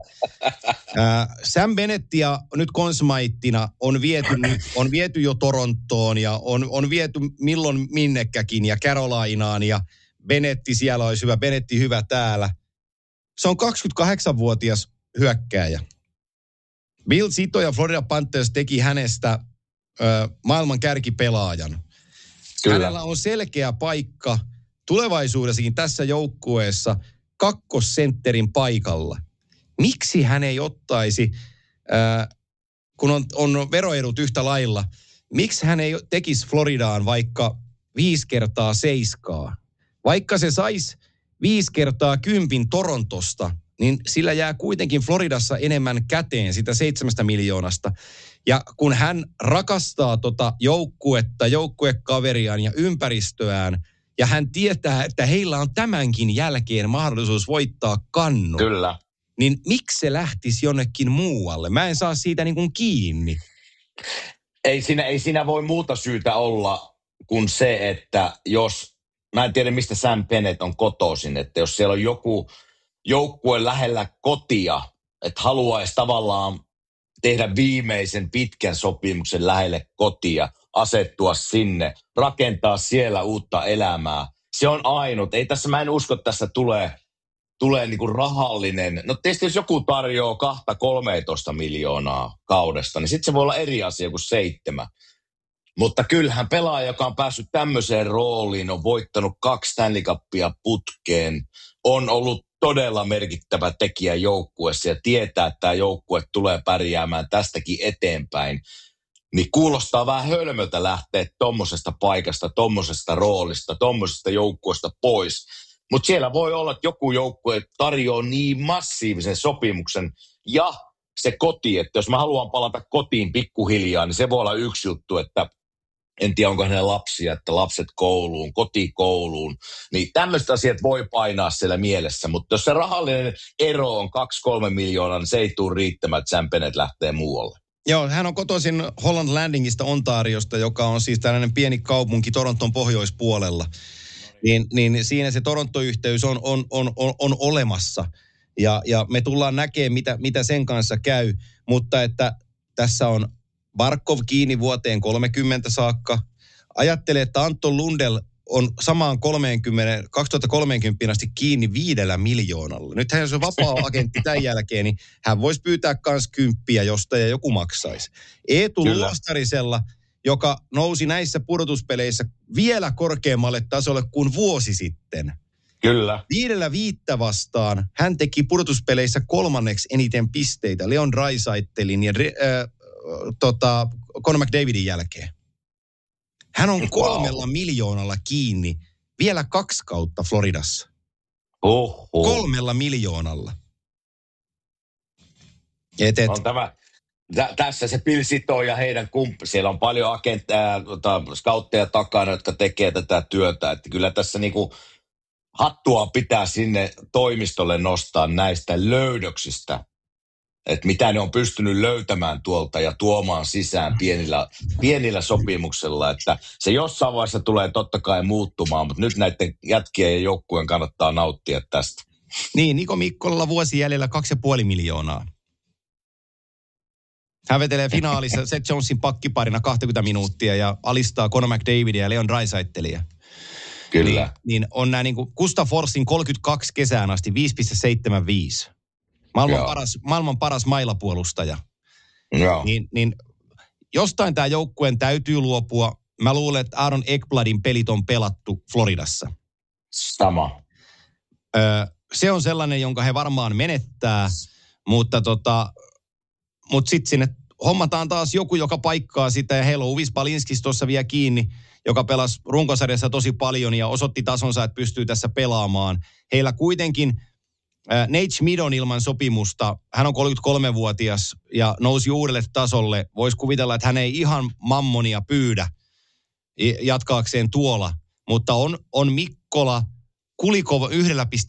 Speaker 4: Sam Bennettia nyt Conn Smythenä on viety jo Torontoon ja on viety milloin minnekäkin ja Carolinaan ja Bennetti siellä olisi hyvä, Bennetti hyvä täällä. Se on 28-vuotias hyökkääjä. Bill Zito ja Florida Panthers teki hänestä maailman kärkipelaajan. Kyllä. Hänellä on selkeä paikka tulevaisuudessakin tässä joukkueessa kakkosentterin paikalla. Miksi hän ei ottaisi, kun on veroedut yhtä lailla, miksi hän ei tekisi Floridaan vaikka 5 kertaa 7? Vaikka se saisi 5 kertaa 10 Torontosta, niin sillä jää kuitenkin Floridassa enemmän käteen sitä 7 miljoonasta. Ja kun hän rakastaa joukkuetta, joukkuekaveriaan ja ympäristöään, ja hän tietää, että heillä on tämänkin jälkeen mahdollisuus voittaa kannu.
Speaker 5: Kyllä.
Speaker 4: Niin miksi se lähtisi jonnekin muualle? Mä en saa siitä niin kuin kiinni.
Speaker 5: Ei siinä voi muuta syytä olla kuin se, että jos, mä en tiedä mistä Sam Bennett on kotoisin, että jos siellä on joku joukkue lähellä kotia, että haluaisi tavallaan tehdä viimeisen pitkän sopimuksen lähelle kotia, asettua sinne, rakentaa siellä uutta elämää. Se on ainut. Ei tässä, mä en usko, että tässä tulee niin kuin rahallinen. No tietysti jos joku tarjoaa 2-13 miljoonaa kaudesta, niin sitten se voi olla eri asia kuin 7. Mutta kyllähän pelaaja, joka on päässyt tämmöiseen rooliin, on voittanut 2 Stanley Cupia putkeen, on ollut todella merkittävä tekijä joukkueessa ja tietää, että tämä joukkue tulee pärjäämään tästäkin eteenpäin. Niin kuulostaa vähän hölmöltä lähteä tommosesta paikasta, tommosesta roolista, tommosesta joukkueesta pois. Mutta siellä voi olla, että joku joukkue tarjoaa niin massiivisen sopimuksen ja se koti, että jos mä haluan palata kotiin pikkuhiljaa, niin se voi olla yksi juttu, että en tiedä, onko hänen lapsia, että lapset kouluun, kotikouluun. Niin tämmöiset asiat voi painaa siellä mielessä, mutta jos se rahallinen ero on 2-3 miljoonaa, niin se ei tule riittämään, että Sam Bennett lähtee muualle.
Speaker 4: Joo, hän on kotoisin Holland Landingista Ontariosta, joka on siis tällainen pieni kaupunki Toronton pohjoispuolella. Niin siinä se Toronto-yhteys on olemassa. Ja me tullaan näkemään, mitä sen kanssa käy. Mutta että tässä on Barkov kiinni vuoteen 30 saakka. Ajattelee, että Anton Lundell on samaan 2030 asti kiinni 5 miljoonalla. Nyt jos on vapaa-agentti tämän jälkeen, niin hän voisi pyytää kans 10 jostain ja joku maksaisi. Eetu Luostarisella, joka nousi näissä pudotuspeleissä vielä korkeammalle tasolle kuin vuosi sitten.
Speaker 5: Kyllä.
Speaker 4: 5 vastaan hän teki pudotuspeleissä 3. eniten pisteitä Leon Draisaitlin ja Conor McDavidin jälkeen. Hän on 3 miljoonalla kiinni vielä 2 kautta Floridassa. 3 miljoonalla.
Speaker 5: On tämä, tässä se Bill Sito ja heidän siellä on paljon scoutteja takana, jotka tekee tätä työtä. Että kyllä tässä niinku hattua pitää sinne toimistolle nostaa näistä löydöksistä. Että mitä ne on pystynyt löytämään tuolta ja tuomaan sisään pienillä sopimuksella. Että se jossain vaiheessa tulee totta kai muuttumaan, mutta nyt näiden jätkien ja joukkueen kannattaa nauttia tästä.
Speaker 4: Niin, Niko Mikkolalla vuosi jäljellä 2,5 miljoonaa. Hän vetelee finaalissa Seth Jonesin pakkiparina 20 minuuttia ja alistaa Conor McDavidia ja Leon Draisaitlia.
Speaker 5: Kyllä.
Speaker 4: Niin on nämä niin kuin Gustav Forssin 32 kesään asti 5,75. Maailman paras mailapuolustaja.
Speaker 5: Joo.
Speaker 4: Niin jostain tämä joukkueen täytyy luopua. Mä luulen, että Aaron Ekbladin pelit on pelattu Floridassa.
Speaker 5: Sama.
Speaker 4: Se on sellainen, jonka he varmaan menettää, mutta sitten sinne hommataan taas joku, joka paikkaa sitä, ja heillä on Uvis Balinskis tuossa vielä kiinni, joka pelasi runkosarjassa tosi paljon ja osoitti tasonsa, että pystyy tässä pelaamaan. Heillä kuitenkin Nate Schmidt on ilman sopimusta. Hän on 33-vuotias ja nousi uudelle tasolle. Voisi kuvitella, että hän ei ihan mammonia pyydä jatkaakseen tuolla, mutta on Mikkola Kulikov 1,1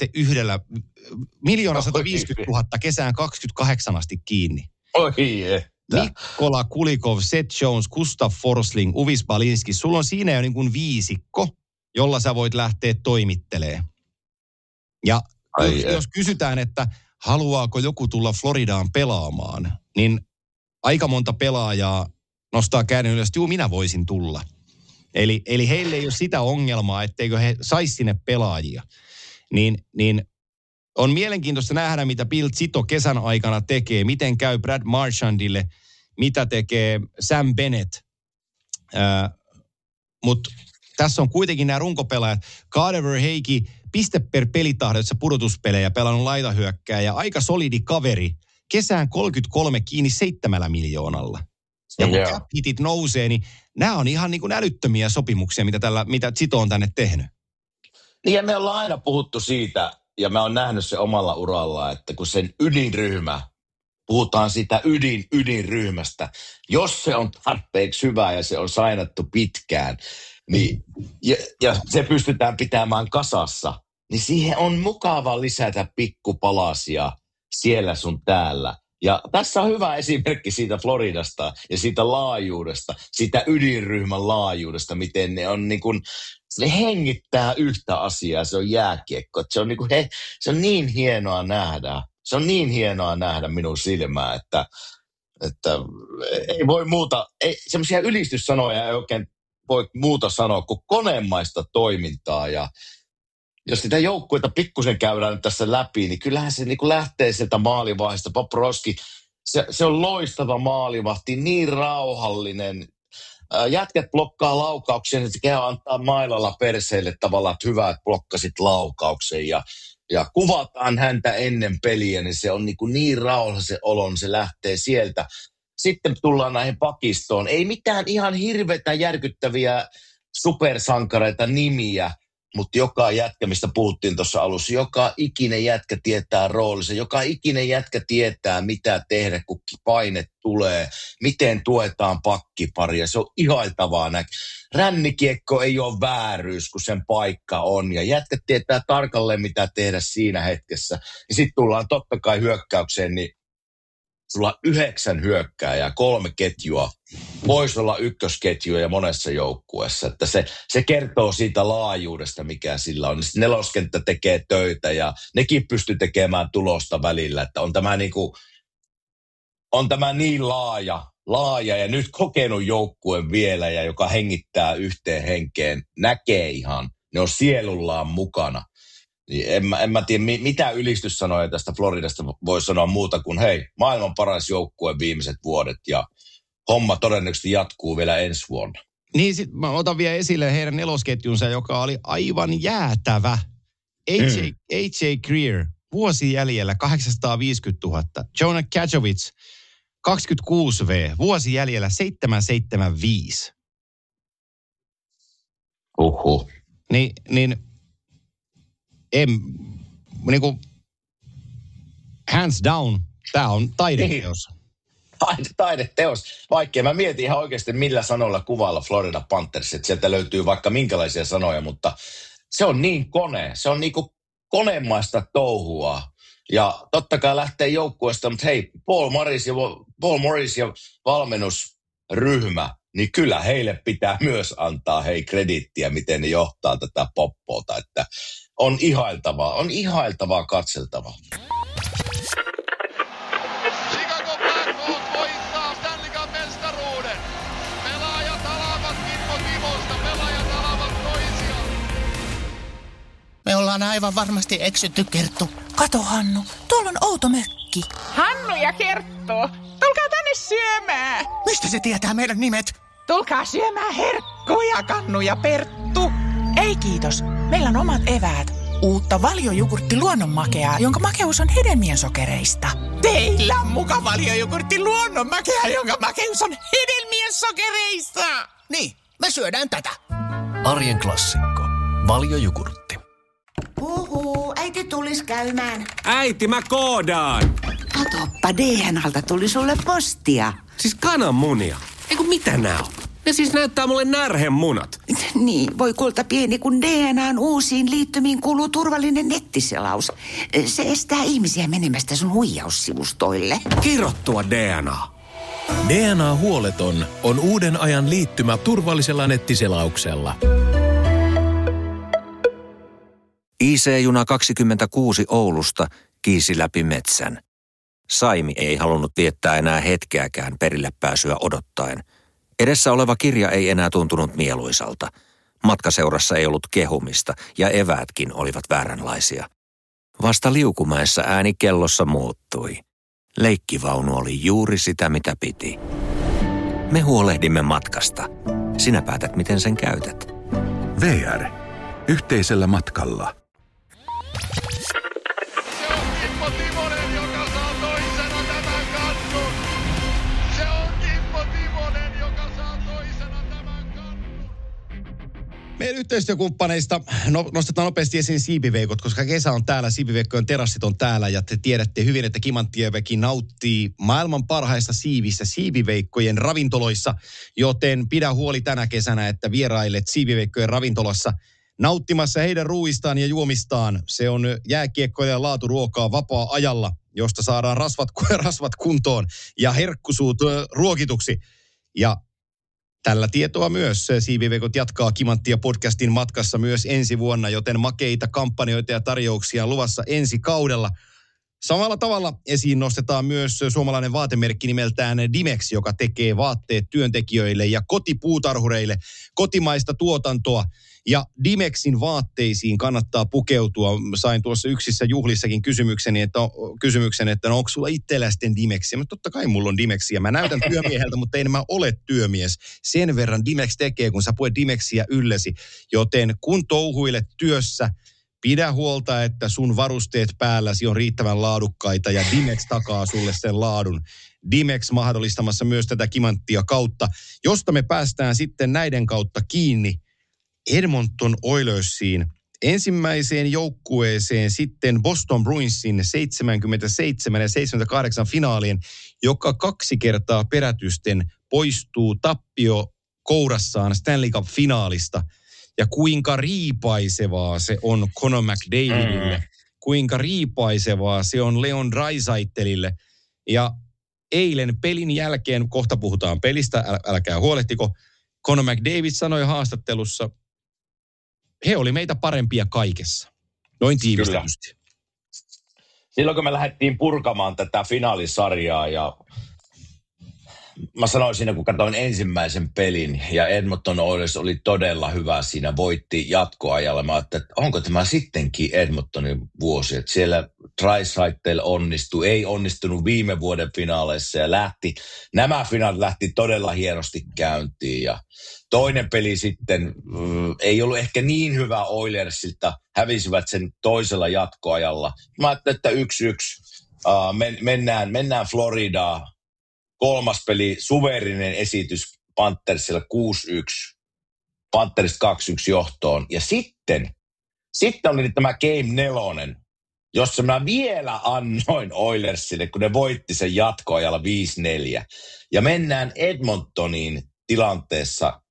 Speaker 4: 150 000 kesään 28 asti kiinni. Mikkola, Kulikov, Seth Jones, Gustav Forsling, Uvis Balinski. Sulla on siinä jo niin kuin 5, jolla sä voit lähteä toimittelemaan. Ja jos kysytään, että haluaako joku tulla Floridaan pelaamaan, niin aika monta pelaajaa nostaa käden ylös, että minä voisin tulla. Eli heille ei ole sitä ongelmaa, etteikö he saisi sinne pelaajia. Niin on mielenkiintoista nähdä, mitä Bill Zito kesän aikana tekee, miten käy Brad Marchandille, mitä tekee Sam Bennett. Mutta tässä on kuitenkin nämä runkopelaajat. Carter Verhaeghe, piste per pelitahdoissa pudotuspelejä, pelannut laitahyökkää ja aika solidi kaveri. Kesään 33 kiinni 7 miljoonalla. Ja kun cap hitit nousee, niin nämä on ihan niin kuin älyttömiä sopimuksia, mitä Zito on tänne tehnyt.
Speaker 5: Niin ja me ollaan aina puhuttu siitä, ja mä oon nähnyt se omalla uralla, että kun sen ydinryhmä, puhutaan siitä ydinryhmästä, jos se on tarpeeksi hyvä ja se on sainattu pitkään, niin, ja se pystytään pitämään kasassa, niin siihen on mukava lisätä pikkupalasia siellä sun täällä. Ja tässä on hyvä esimerkki siitä Floridasta ja siitä laajuudesta, siitä ydinryhmän laajuudesta, miten ne on niin kuin, ne hengittää yhtä asiaa, se on jääkiekko. Se on, niin kuin se on niin hienoa nähdä. Se on niin hienoa nähdä minun silmää, että Että ei voi muuta, semmoisia ylistyssanoja ei oikein voi muuta sanoa kuin konemaista toimintaa. Ja jos sitä joukkueita pikkusen käydään nyt tässä läpi, niin kyllähän se niin kuin lähtee sieltä maalivahdista. Bobrovski, se on loistava maalivahti, niin rauhallinen. Jätkät blokkaa laukauksen, että se antaa mailalla perseille tavallaan, että hyvä, että blokkasit laukauksen. Ja kuvataan häntä ennen peliä, niin se on niin rauhallisen olon, se lähtee sieltä. Sitten tullaan näihin pakistoon. Ei mitään ihan hirveitä järkyttäviä supersankareita nimiä, mutta joka jätkä, mistä puhuttiin tuossa alussa, joka ikinen jätkä tietää roolinsa, joka ikinen jätkä tietää, mitä tehdä, kun paine tulee, miten tuetaan pakkiparia. Se on ihailtavaa Rännikiekko ei ole vääryys, kun sen paikka on, ja jätkät tietää tarkalleen, mitä tehdä siinä hetkessä. Ja sitten tullaan totta kai hyökkäykseen, niin sulla on 9 hyökkääjää, 3 ketjua. Voisi olla ykkösketjuja monessa joukkueessa. Että se kertoo siitä laajuudesta, mikä sillä on. Sitten neloskenttä tekee töitä ja nekin pystyy tekemään tulosta välillä. Että on tämä niin laaja ja nyt kokenut joukkue vielä ja joka hengittää yhteen henkeen, näkee ihan, ne on sielullaan mukana. Niin en mä tiedä, mitä ylistyssanoja tästä Floridasta voi sanoa muuta kuin hei, maailman paras joukkue viimeiset vuodet ja homma todennäköisesti jatkuu vielä ensi vuonna.
Speaker 4: Niin sit mä otan vielä esille heidän nelosketjunsa, joka oli aivan jäätävä. AJ Greer, vuosi jäljellä 850 000. Jonah Kajovic, 26V, vuosi jäljellä 775. Niin hands down, tää on taideteos.
Speaker 5: Taideteos. Vaikkei mä mietin ihan oikeasti millä sanoilla kuvailla Florida Panthers, että sieltä löytyy vaikka minkälaisia sanoja, mutta se on niin se on niinku konemaista touhua. Ja totta kai lähtee joukkueesta, mutta hei, Paul Morris ja valmennusryhmä, niin kyllä heille pitää myös antaa krediittiä, miten ne johtaa tätä poppoota, että on ihailtavaa katseltavaa.
Speaker 3: Chicago Blackhawks voittaa Stanley Cup -mestaruuden. Pelaajat alavat Kimmo Timosta, pelaajat alavat toisiaan.
Speaker 6: Me ollaan aivan varmasti eksytty, Kerttu. Kato, Hannu, tuolla on outo mökki.
Speaker 7: Hannu ja Kerttu, tulkaa tänne syömään.
Speaker 6: Mistä se tietää meidän nimet?
Speaker 7: Tulkaa syömään herkkuja, Kannu ja Perttu.
Speaker 6: Ei kiitos, meillä on omat eväät. Uutta Valio-jogurtti luonnonmakeaa, jonka makeus on hedelmien sokereista.
Speaker 7: Teillä on muka Valio-jogurtti luonnonmakea, jonka makeus on hedelmien sokereista.
Speaker 6: Niin, me syödään tätä.
Speaker 2: Arjen klassikko. Valio-jogurtti.
Speaker 8: Huhuu, äiti tulis käymään.
Speaker 9: Äiti, mä koodaan.
Speaker 8: Katoppa, DNAlta tuli sulle postia.
Speaker 9: Siis kananmunia. Eiku mitä nää on? Ne siis näyttää mulle närhemunat.
Speaker 8: Niin, voi kulta pieni, kun DNAn uusiin liittymiin kuuluu turvallinen nettiselaus. Se estää ihmisiä menemästä sun huijaussivustoille.
Speaker 9: Kirottua DNA.
Speaker 10: DNA-huoleton on uuden ajan liittymä turvallisella nettiselauksella.
Speaker 11: IC-juna 26 Oulusta kiisi läpi metsän. Saimi ei halunnut viettää enää hetkeäkään perille pääsyä odottaen. Edessä oleva kirja ei enää tuntunut mieluisalta. Matkaseurassa ei ollut kehumista ja eväätkin olivat vääränlaisia. Vasta Liukumäessä ääni kellossa muuttui. Leikkivaunu oli juuri sitä, mitä piti. Me huolehdimme matkasta. Sinä päätät, miten sen käytät.
Speaker 10: VR. Yhteisellä matkalla.
Speaker 3: Se on Kimmo Timonen, joka saa toisena tämän kannun. Se on Kimmo Timonen, joka saa toisena tämän kannun.
Speaker 4: Meidän yhteistyökumppaneista nostetaan nopeasti esiin siipiveikot, koska kesä on täällä, siipiveikkojen terassit on täällä ja te tiedätte hyvin, että Kimanttieveki nauttii maailman parhaista siivistä siipiveikkojen ravintoloissa, joten pidä huoli tänä kesänä, että vierailet siipiveikkojen ravintolassa nauttimassa heidän ruuistaan ja juomistaan. Se on jääkiekkojen laaturuokaa vapaa-ajalla, josta saadaan rasvat kuntoon ja herkkusuut ruokituksi. Ja tällä tietoa myös Siipiveikot jatkaa Kimanttia podcastin matkassa myös ensi vuonna, joten makeita kampanjoita ja tarjouksia luvassa ensi kaudella. Samalla tavalla esiin nostetaan myös suomalainen vaatemerkki nimeltään Dimex, joka tekee vaatteet työntekijöille ja kotipuutarhureille kotimaista tuotantoa. Ja Dimexin vaatteisiin kannattaa pukeutua. Sain tuossa yksissä juhlissakin kysymyksen, että onko sulla itsellä sitten Dimexia? Mutta totta kai mulla on Dimexia. Mä näytän työmieheltä, mutta en mä ole työmies. Sen verran Dimex tekee, kun sä puet Dimexia yllesi. Joten kun touhuilet työssä, pidä huolta, että sun varusteet päälläsi on riittävän laadukkaita ja Dimex takaa sulle sen laadun. Dimex mahdollistamassa myös tätä kimanttia kautta, josta me päästään sitten näiden kautta kiinni Edmonton Oilersiin. Ensimmäiseen joukkueeseen sitten Boston Bruinsin 77 ja 78 finaalien, joka 2 kertaa perätysten poistuu tappio kourassaan Stanley Cup-finaalista. Ja kuinka riipaisevaa se on Conor McDavidille, kuinka riipaisevaa se on Leon Draisaitlille. Ja eilen pelin jälkeen, kohta puhutaan pelistä, älkää huolehtiko, Conor McDavid sanoi haastattelussa, he oli meitä parempia kaikessa. Noin tiivistetysti.
Speaker 5: Silloin kun me lähdettiin purkamaan tätä finaalisarjaa ja mä sanoin siinä, kun katsoin ensimmäisen pelin ja Edmonton Oilers oli todella hyvä siinä, voitti jatkoajalla. Mä ajattelin, että onko tämä sittenkin Edmontonin vuosi, että siellä Draisaitl onnistui, ei onnistunut viime vuoden finaaleissa ja nämä finaalit lähti todella hienosti käyntiin ja toinen peli sitten ei ollut ehkä niin hyvä Oilersilta, hävisivät sen toisella jatkoajalla. Mä ajattelin, että 1-1, mennään Floridaan. 3. peli, suverinen esitys Panthersilla 6-1. Pantherista 2-1 johtoon. Ja sitten oli tämä Game 4, jossa mä vielä annoin Oilersille, kun ne voitti sen jatkoajalla 5-4. Ja mennään Edmontoniin tilanteessa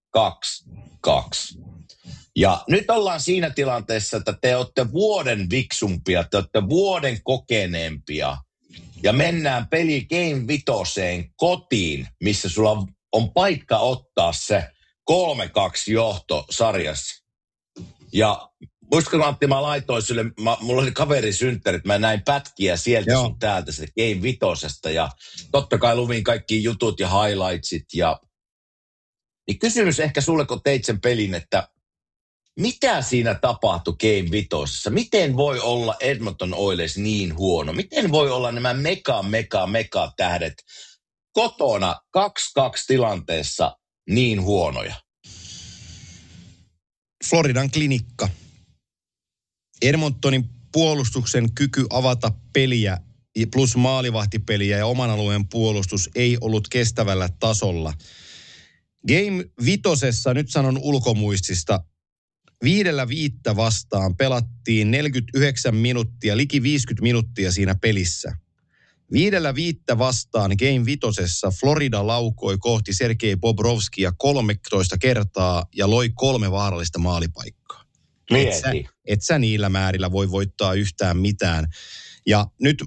Speaker 5: 2-2. Ja nyt ollaan siinä tilanteessa, että te olette vuoden viksumpia, te olette vuoden kokeneempia. Ja mennään peli Game 5 kotiin, missä sulla on paikka ottaa se 3-2 johto sarjassa. Ja muistatko Antti, mä laitoin sille, mulla oli kaverisynttärit, mä näin pätkiä sieltä sun täältä se Game 5. Ja totta kai luvin kaikki jutut ja highlightsit. Niin kysymys ehkä sulle, kun teit sen pelin, että mitä siinä tapahtui Game 5? Miten voi olla Edmonton Oilers niin huono? Miten voi olla nämä mega tähdet kotona 2-2 tilanteessa niin huonoja?
Speaker 4: Floridan klinikka. Edmontonin puolustuksen kyky avata peliä plus maalivahtipeliä ja oman alueen puolustus ei ollut kestävällä tasolla. Game 5, nyt sanon ulkomuistista, 5-5 vastaan pelattiin 49 minuuttia, liki 50 minuuttia siinä pelissä. 5-5 vastaan Game 5 Florida laukoi kohti Sergei Bobrovskia 13 kertaa ja loi 3 vaarallista maalipaikkaa. Et sä niillä määrillä voi voittaa yhtään mitään. Ja nyt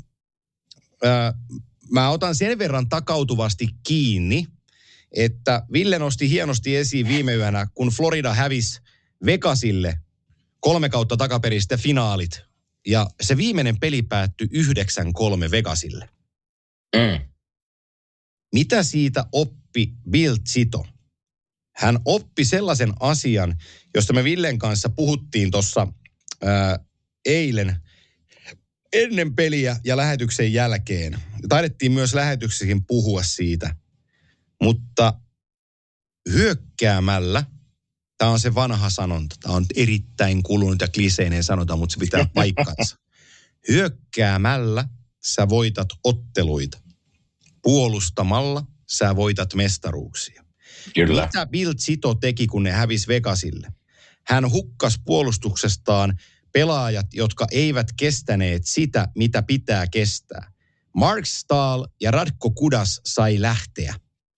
Speaker 4: mä otan sen verran takautuvasti kiinni, että Ville nosti hienosti esiin viime yönä, kun Florida hävisi Vegasille 3 kautta takaperistä finaalit. Ja se viimeinen peli päättyi 9-3 Vegasille. Mitä siitä oppi Bill Zito? Hän oppi sellaisen asian, josta me Villen kanssa puhuttiin tuossa eilen ennen peliä ja lähetyksen jälkeen. Taidettiin myös lähetyksessäkin puhua siitä. Mutta hyökkäämällä, tämä on se vanha sanonta, tämä on erittäin kulunut ja kliseinen sanonta, mutta se pitää paikkansa. Hyökkäämällä sä voitat otteluita. Puolustamalla sä voitat mestaruuksia.
Speaker 5: Kyllä.
Speaker 4: Mitä Bill Zito teki, kun ne hävisi Vegasille? Hän hukkasi puolustuksestaan pelaajat, jotka eivät kestäneet sitä, mitä pitää kestää. Mark Stahl ja Radko Gudas sai lähteä.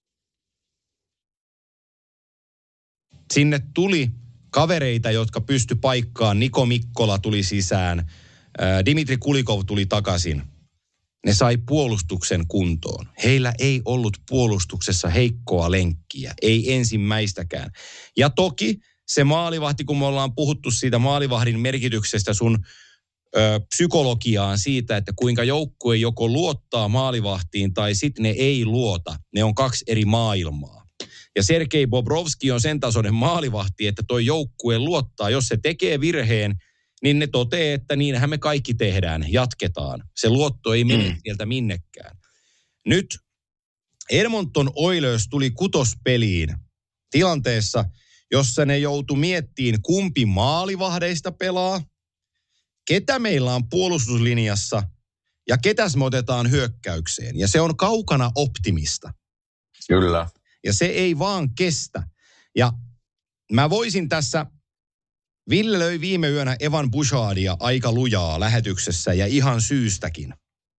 Speaker 4: Sinne tuli kavereita, jotka pysty paikkaan. Niko Mikkola tuli sisään. Dimitri Kulikov tuli takaisin. Ne sai puolustuksen kuntoon. Heillä ei ollut puolustuksessa heikkoa lenkkiä. Ei ensimmäistäkään. Ja toki se maalivahti, kun me ollaan puhuttu siitä maalivahdin merkityksestä sun psykologiaan siitä, että kuinka joukkue joko luottaa maalivahtiin tai sitten ne ei luota. Ne on 2 eri maailmaa. Ja Sergei Bobrovski on sen tasoinen maalivahti, että toi joukkue luottaa. Jos se tekee virheen, niin ne toteaa, että niinhän me kaikki tehdään, jatketaan. Se luotto ei mene sieltä minnekään. Nyt Edmonton Oilers tuli kutospeliin tilanteessa, jossa ne joutui miettimään, kumpi maalivahdeista pelaa, ketä meillä on puolustuslinjassa ja ketäs me otetaan hyökkäykseen. Ja se on kaukana optimista.
Speaker 5: Kyllä.
Speaker 4: Ja se ei vaan kestä. Ja mä voisin tässä, Ville löi viime yönä Evan Bouchardia aika lujaa lähetyksessä ja ihan syystäkin.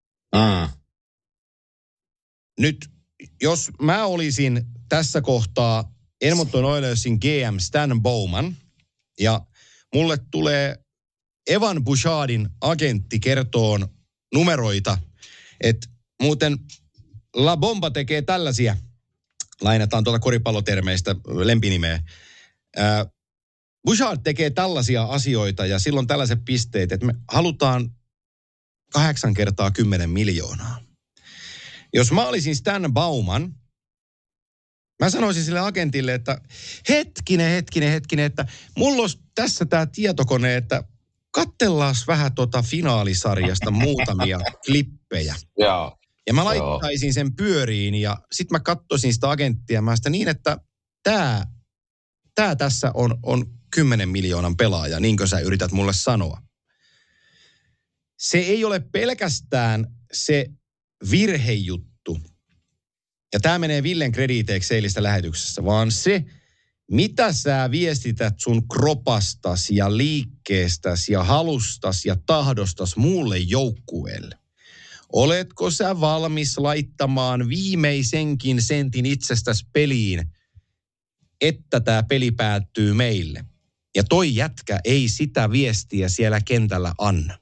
Speaker 4: Nyt, jos mä olisin tässä kohtaa Edmonton Oilersin GM Stan Bowman ja mulle tulee Evan Bouchardin agentti kertoon numeroita, että muuten La Bomba tekee tällaisia, lainataan tuolta koripallotermeistä lempinimeä. Bouchard tekee tällaisia asioita ja silloin tällaiset pisteet, että me halutaan 8 kertaa 10 miljoonaa. Jos mä olisin Stan Bowman, mä sanoisin sille agentille, että hetkinen, että mulla olisi tässä tää tietokone, että katsellaan vähän finaalisarjasta muutamia klippejä.
Speaker 5: Joo.
Speaker 4: Ja mä laittaisin sen pyöriin ja sit mä katsoisin sitä agenttia mä sitä niin, että tää tässä on 10 miljoonan pelaaja, niin kuin sä yrität mulle sanoa. Se ei ole pelkästään se virhejuttu. Ja tää menee Villen krediiteeksi eilistä lähetyksessä, vaan se, mitä sä viestität sun kropastas ja liikkeestäs ja halustas ja tahdostas muulle joukkueelle. Oletko sä valmis laittamaan viimeisenkin sentin itsestäsi peliin, että tämä peli päättyy meille? Ja toi jätkä ei sitä viestiä siellä kentällä anna.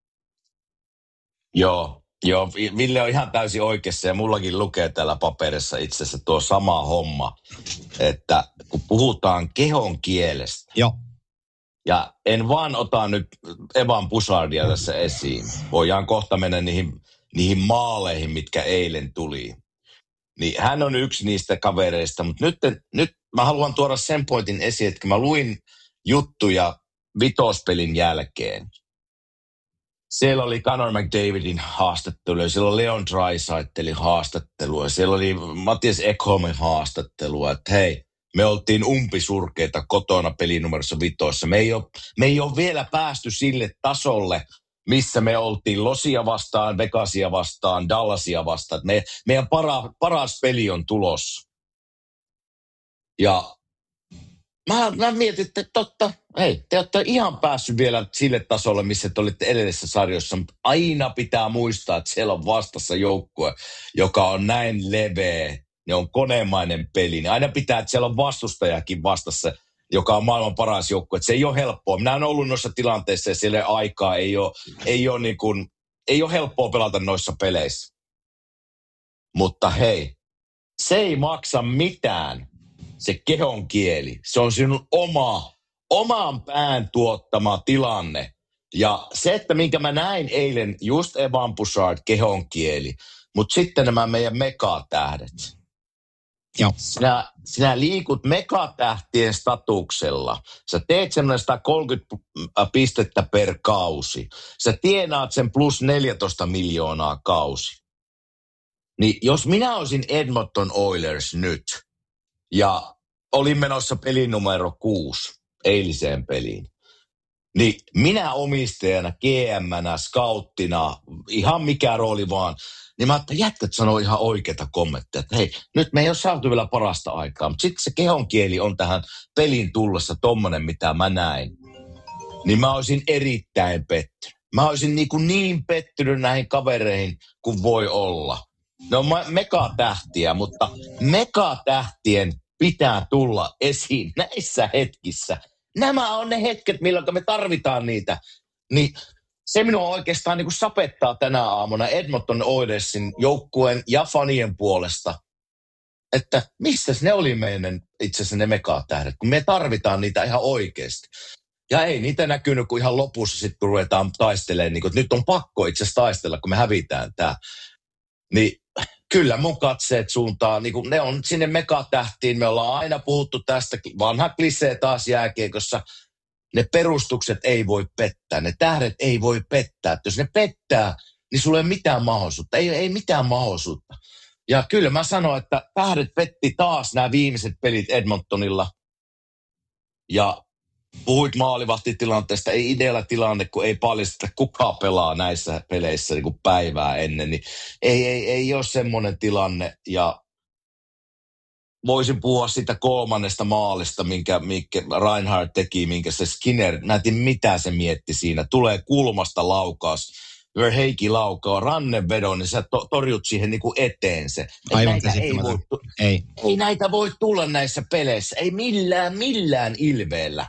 Speaker 5: Joo, Ville on ihan täysin oikeassa ja mullakin lukee täällä paperissa itse asiassa tuo sama homma, että kun puhutaan kehon kielestä.
Speaker 4: Joo.
Speaker 5: Ja en vaan ota nyt Evan Bouchardia tässä esiin. Voidaan kohta mennä niihin maaleihin, mitkä eilen tuli. Niin hän on yksi niistä kavereista, mutta nyt mä haluan tuoda sen pointin esiin, että mä luin juttuja vitospelin jälkeen. Siellä oli Connor McDavidin haastattelua, siellä oli Leon Draisaitlin haastattelua, siellä oli Mattias Ekholmin haastattelua, että hei, me oltiin umpisurkeita kotona pelinumerossa 5. Me ei ole vielä päästy sille tasolle, missä me oltiin Losia vastaan, Vegasia vastaan, Dallasia vastaan. Meidän paras peli on tulossa. Ja mä mietin, että totta, hei, te olette ihan päässyt vielä sille tasolle, missä te olitte edellisessä sarjossa, mutta aina pitää muistaa, että siellä on vastassa joukkue, joka on näin leveä, ne on koneemainen peli. Niin aina pitää, että siellä on vastustajakin vastassa, joka on maailman paras joukkue. Se ei ole helppoa. Minä olen ollut noissa tilanteissa ja siellä aikaa ei ole helppoa pelata noissa peleissä. Mutta hei, se ei maksa mitään. Se kehon kieli, se on sinun oman pään tuottama tilanne. Ja se, että minkä mä näin eilen, just Evan Bouchard, kehon kieli, mutta sitten nämä meidän megatähdet.
Speaker 4: Joo.
Speaker 5: Sinä liikut megatähtien statuksella. Sä teet semmoinen 130 pistettä per kausi. Sä tienaat sen plus 14 miljoonaa kausi. Niin jos minä olisin Edmonton Oilers nyt, ja olin menossa pelin numero 6 eiliseen peliin. Niin minä omistajana, GM-nä, scouttina, ihan mikä rooli vaan, niin mä ajattelin, jätkät sanoo ihan oikeita kommentteja, että hei, nyt me ei ole saatu vielä parasta aikaa, mutta sitten se kehon kieli on tähän pelin tullessa tommonen, mitä mä näin. Niin mä olisin erittäin pettynyt. Mä olisin niin pettynyt näihin kavereihin kuin voi olla. Ne on megatähtiä, mutta megatähtien pitää tulla esiin näissä hetkissä. Nämä on ne hetket, milloin me tarvitaan niitä. Niin se minua oikeastaan niin kuin sapettaa tänä aamuna Edmonton Oilersin joukkueen ja fanien puolesta, että missä ne oli meidän itse asiassa ne megatähdet, kun me tarvitaan niitä ihan oikeasti. Ja ei niitä näkynyt, kun ihan lopussa sitten kun ruvetaan taistelemaan, niin kun, että nyt on pakko itse asiassa taistella, kun me hävitään tämä. Niin kyllä mun katseet suuntaan, niin kun ne on sinne megatähtiin, me ollaan aina puhuttu tästä, vanha klisee taas jääkiekossa, ne perustukset ei voi pettää, ne tähdet ei voi pettää. Että jos ne pettää, niin sulla ei ole mitään mahdollisuutta, ei mitään mahdollisuutta. Ja kyllä mä sanon, että tähdet petti taas nämä viimeiset pelit Edmontonilla. Ja puhuit maalivahtitilanteesta, ei idealla tilanne, kun ei paljasteta, kuka pelaa näissä peleissä niin kuin päivää ennen. Niin ei ole semmoinen tilanne. Ja voisin puhua siitä kolmannesta maalista, minkä Reinhardt teki, minkä se Skinner, mä en tiedä mitä se mietti siinä. Tulee kulmasta laukaus, Verheiki laukaa, rannevedon, niin sä torjut siihen niin kuin eteen se.
Speaker 4: Aivan
Speaker 5: ei näitä voi tulla näissä peleissä, ei millään ilveellä.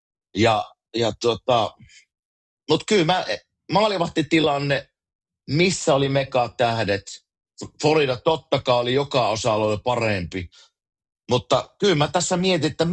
Speaker 5: Mutta kyllä maalivahtitilanne, missä oli megatähdet, Florida totta kai oli joka osa-alue parempi, mutta kyllä mä tässä mietin, että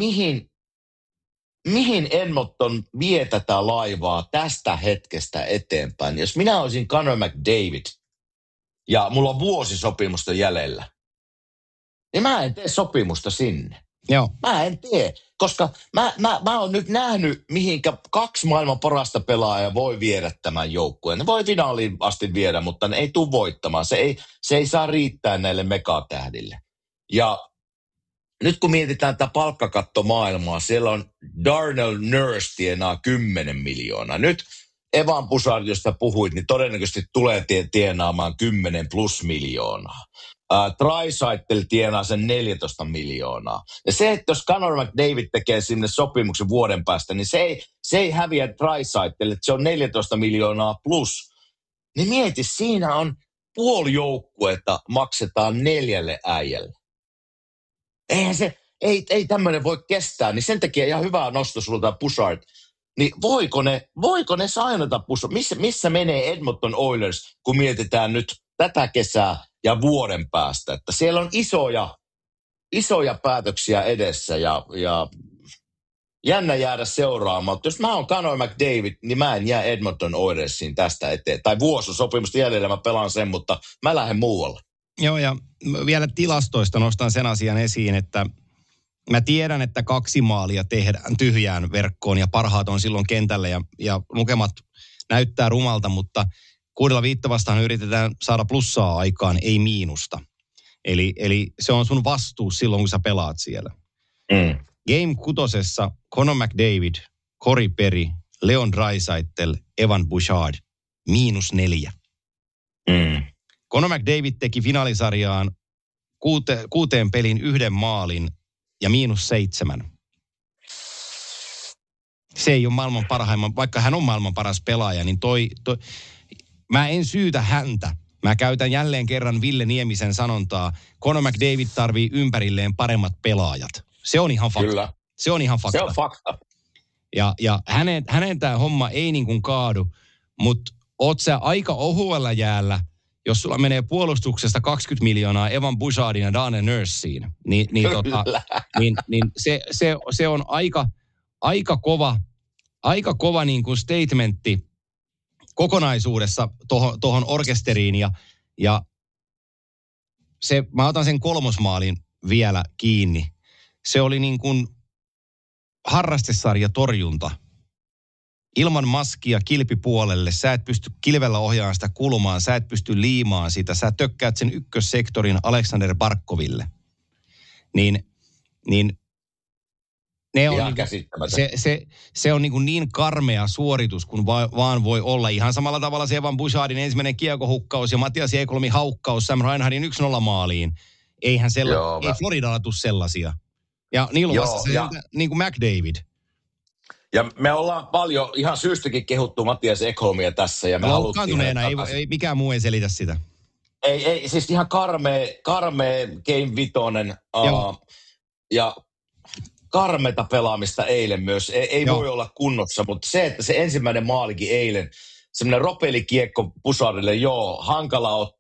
Speaker 5: mihin Edmonton vie tätä laivaa tästä hetkestä eteenpäin. Jos minä olisin Connor McDavid ja mulla on vuosisopimusta jäljellä, niin mä en tee sopimusta sinne.
Speaker 4: Joo.
Speaker 5: Mä en tee, koska mä oon nyt nähnyt, mihinkä 2 maailman parasta pelaajaa voi viedä tämän joukkueen. Ne voi finaaliin asti viedä, mutta ne ei tule voittamaan. Se ei saa riittää näille megatähdille. Ja nyt kun mietitään tätä palkkakattomaailmaa, siellä on Darnell Nurse tienaa 10 miljoonaa. Nyt Evan Bouchard, josta puhuit, niin todennäköisesti tulee tienaamaan 10 plus miljoonaa. Draisaitl tienaa sen 14 miljoonaa. Ja se, että jos Connor McDavid tekee sinne sopimuksen vuoden päästä, niin se ei häviä Draisaitlille, että se on 14 miljoonaa plus. Niin mieti, siinä on puoli joukkuetta maksetaan 4 äijälle. Eihän se, ei tämmöinen voi kestää, niin sen takia ihan hyvä nosto sulta Bouchard. Niin voiko ne sainata Bouchard? Missä menee Edmonton Oilers, kun mietitään nyt tätä kesää ja vuoden päästä? Että siellä on isoja päätöksiä edessä ja jännä jäädä seuraamaan. Mutta jos mä oon Connor McDavid, niin mä en jää Edmonton Oilersiin tästä eteen. Tai vuosisopimusta jäljellä mä pelaan sen, mutta mä lähden muualle.
Speaker 4: Joo, ja vielä tilastoista nostan sen asian esiin, että mä tiedän, että 2 maalia tehdään tyhjään verkkoon ja parhaat on silloin kentällä ja lukemat näyttää rumalta, mutta 6-5 vastaan yritetään saada plussaa aikaan, ei miinusta. Eli se on sun vastuus silloin, kun sä pelaat siellä. Game 6 Connor McDavid, Corey Perry, Leon Draisaitl, Evan Bouchard, -4. Connor McDavid teki finaalisarjaan 6 pelin 1 maalin ja -7. Se ei ole maailman parhaimman, vaikka hän on maailman paras pelaaja, niin mä en syytä häntä. Mä käytän jälleen kerran Ville Niemisen sanontaa. Connor McDavid tarvii ympärilleen paremmat pelaajat. Se on ihan fakta.
Speaker 5: Kyllä.
Speaker 4: Se on ihan fakta.
Speaker 5: Se on fakta.
Speaker 4: Ja hänen tämä homma ei niin kuin kaadu, mutta oot sä aika ohuella jäällä, jos sulla menee puolustuksesta 20 miljoonaa Evan Bouchardin ja Darnell Nurseen, niin se on aika kova niin kuin statementti kokonaisuudessa tohon orkesteriin ja mä otan sen 3. maalin vielä kiinni. Se oli niin kuin harrastesarja torjunta. Ilman maskia kilpipuolelle, sä et pysty kilvellä ohjaamaan sitä kulmaan, sä et pysty liimaan sitä, sä tökkäät sen ykkössektorin Aleksander Barkoville. Niin ne on se on niin karmea suoritus, kun vaan voi olla. Ihan samalla tavalla se Evan Bouchardin ensimmäinen kiekohukkaus ja Matias Ekholmin haukkaus Sam Reinhardtin 1-0 maaliin. Ei Floridalla tule sellaisia. Ja niillä on vasta se niin kuin McDavid.
Speaker 5: Ja me ollaan paljon ihan syystäkin kehuttu Matias Ekholmia tässä. Ja me
Speaker 4: loukkaantuneena, ei mikään muu ei selitä sitä.
Speaker 5: Ei siis ihan karmea Game 5. Ja karmeita pelaamista eilen myös. Ei voi olla kunnossa, mutta se, että se ensimmäinen maalikin eilen, semmoinen ropelikiekko Bouchardille,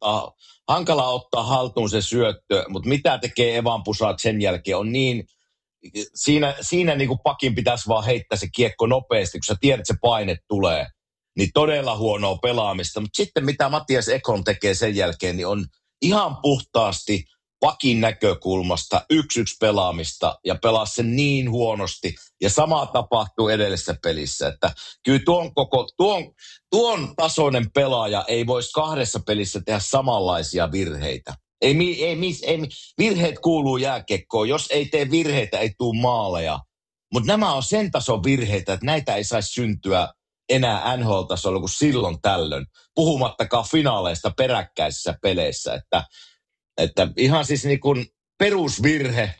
Speaker 5: hankala ottaa haltuun se syöttö, mutta mitä tekee Evan Bouchard sen jälkeen on niin siinä niin kuin pakin pitäisi vaan heittää se kiekko nopeasti, kun sä tiedät, että se paine tulee. Niin todella huonoa pelaamista. Mutta sitten mitä Matias Ekholm tekee sen jälkeen, niin on ihan puhtaasti pakin näkökulmasta 1-1 pelaamista ja pelaa sen niin huonosti. Ja sama tapahtuu edellisessä pelissä. Että kyllä tuon tasoinen pelaaja ei voisi 2 pelissä tehdä samanlaisia virheitä. Virheet kuuluu jääkiekkoon. Jos ei tee virheitä, ei tule maaleja. Mutta nämä on sen tason virheitä, että näitä ei saisi syntyä enää NHL-tasolla kuin silloin tällöin. Puhumattakaan finaaleista peräkkäisissä peleissä. Että ihan siis niin kuin perusvirhe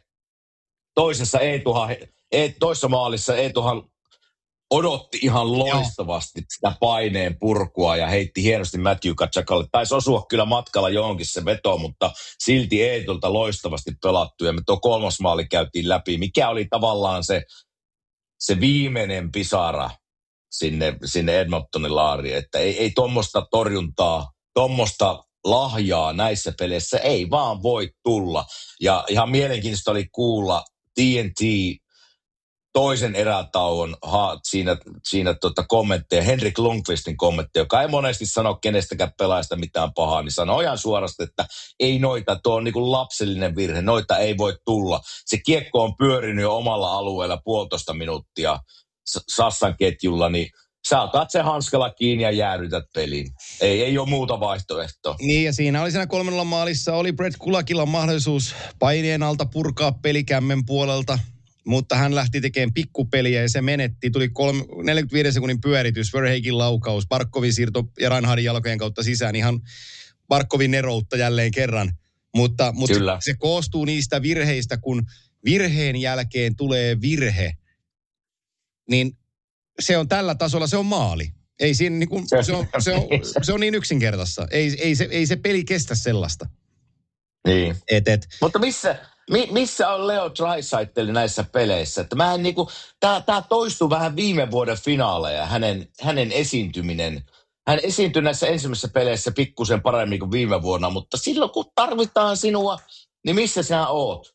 Speaker 5: toisessa maalissa Eetuhan odotti ihan loistavasti sitä paineen purkua ja heitti hienosti Matthew Tkachakalle. Taisi osua kyllä matkalla johonkin se veto, mutta silti Eetulta loistavasti pelattu ja me tuo 3. maali käytiin läpi. Mikä oli tavallaan se viimeinen pisara sinne Edmontonin laariin, että ei tuommoista torjuntaa, tuommoista lahjaa näissä peleissä ei vaan voi tulla. Ja ihan mielenkiintoista oli kuulla TNT toisen erätauon siinä kommentteja, Henrik Lundqvistin kommentteja, joka ei monesti sano kenestäkään pelaajasta mitään pahaa, niin sanoo ihan suorasti, että ei noita, tuo on niin kuin lapsellinen virhe, noita ei voi tulla. Se kiekko on pyörinyt jo omalla alueella 1,5 minuuttia Sassan ketjulla, niin sä otat se hanskalla kiinni ja jäädytät pelin. Ei ole muuta vaihtoehtoa.
Speaker 4: Niin ja siinä 3. maalissa oli Brett Kulakilla mahdollisuus paineen alta purkaa pelikämmen puolelta, mutta hän lähti tekemään pikkupeliä ja se menetti. Tuli 45 sekunnin pyöritys, Verheikin laukaus, Barkovin siirto ja Reinhardtin jalkojen kautta sisään. Ihan Barkovin neroutta jälleen kerran. Mutta se koostuu niistä virheistä, kun virheen jälkeen tulee virhe, niin se on tällä tasolla, se on maali. Ei siinä niinku, se on niin yksinkertaista. Ei se peli kestä sellaista.
Speaker 5: Niin. Mutta missä on Leo Draisaitl näissä peleissä? Että mä en niinku, tää toistuu vähän viime vuoden finaaleja, hänen esiintyminen. Hän esiintyi näissä ensimmäisissä peleissä pikkusen paremmin kuin viime vuonna, mutta silloin kun tarvitaan sinua, niin missä sä oot?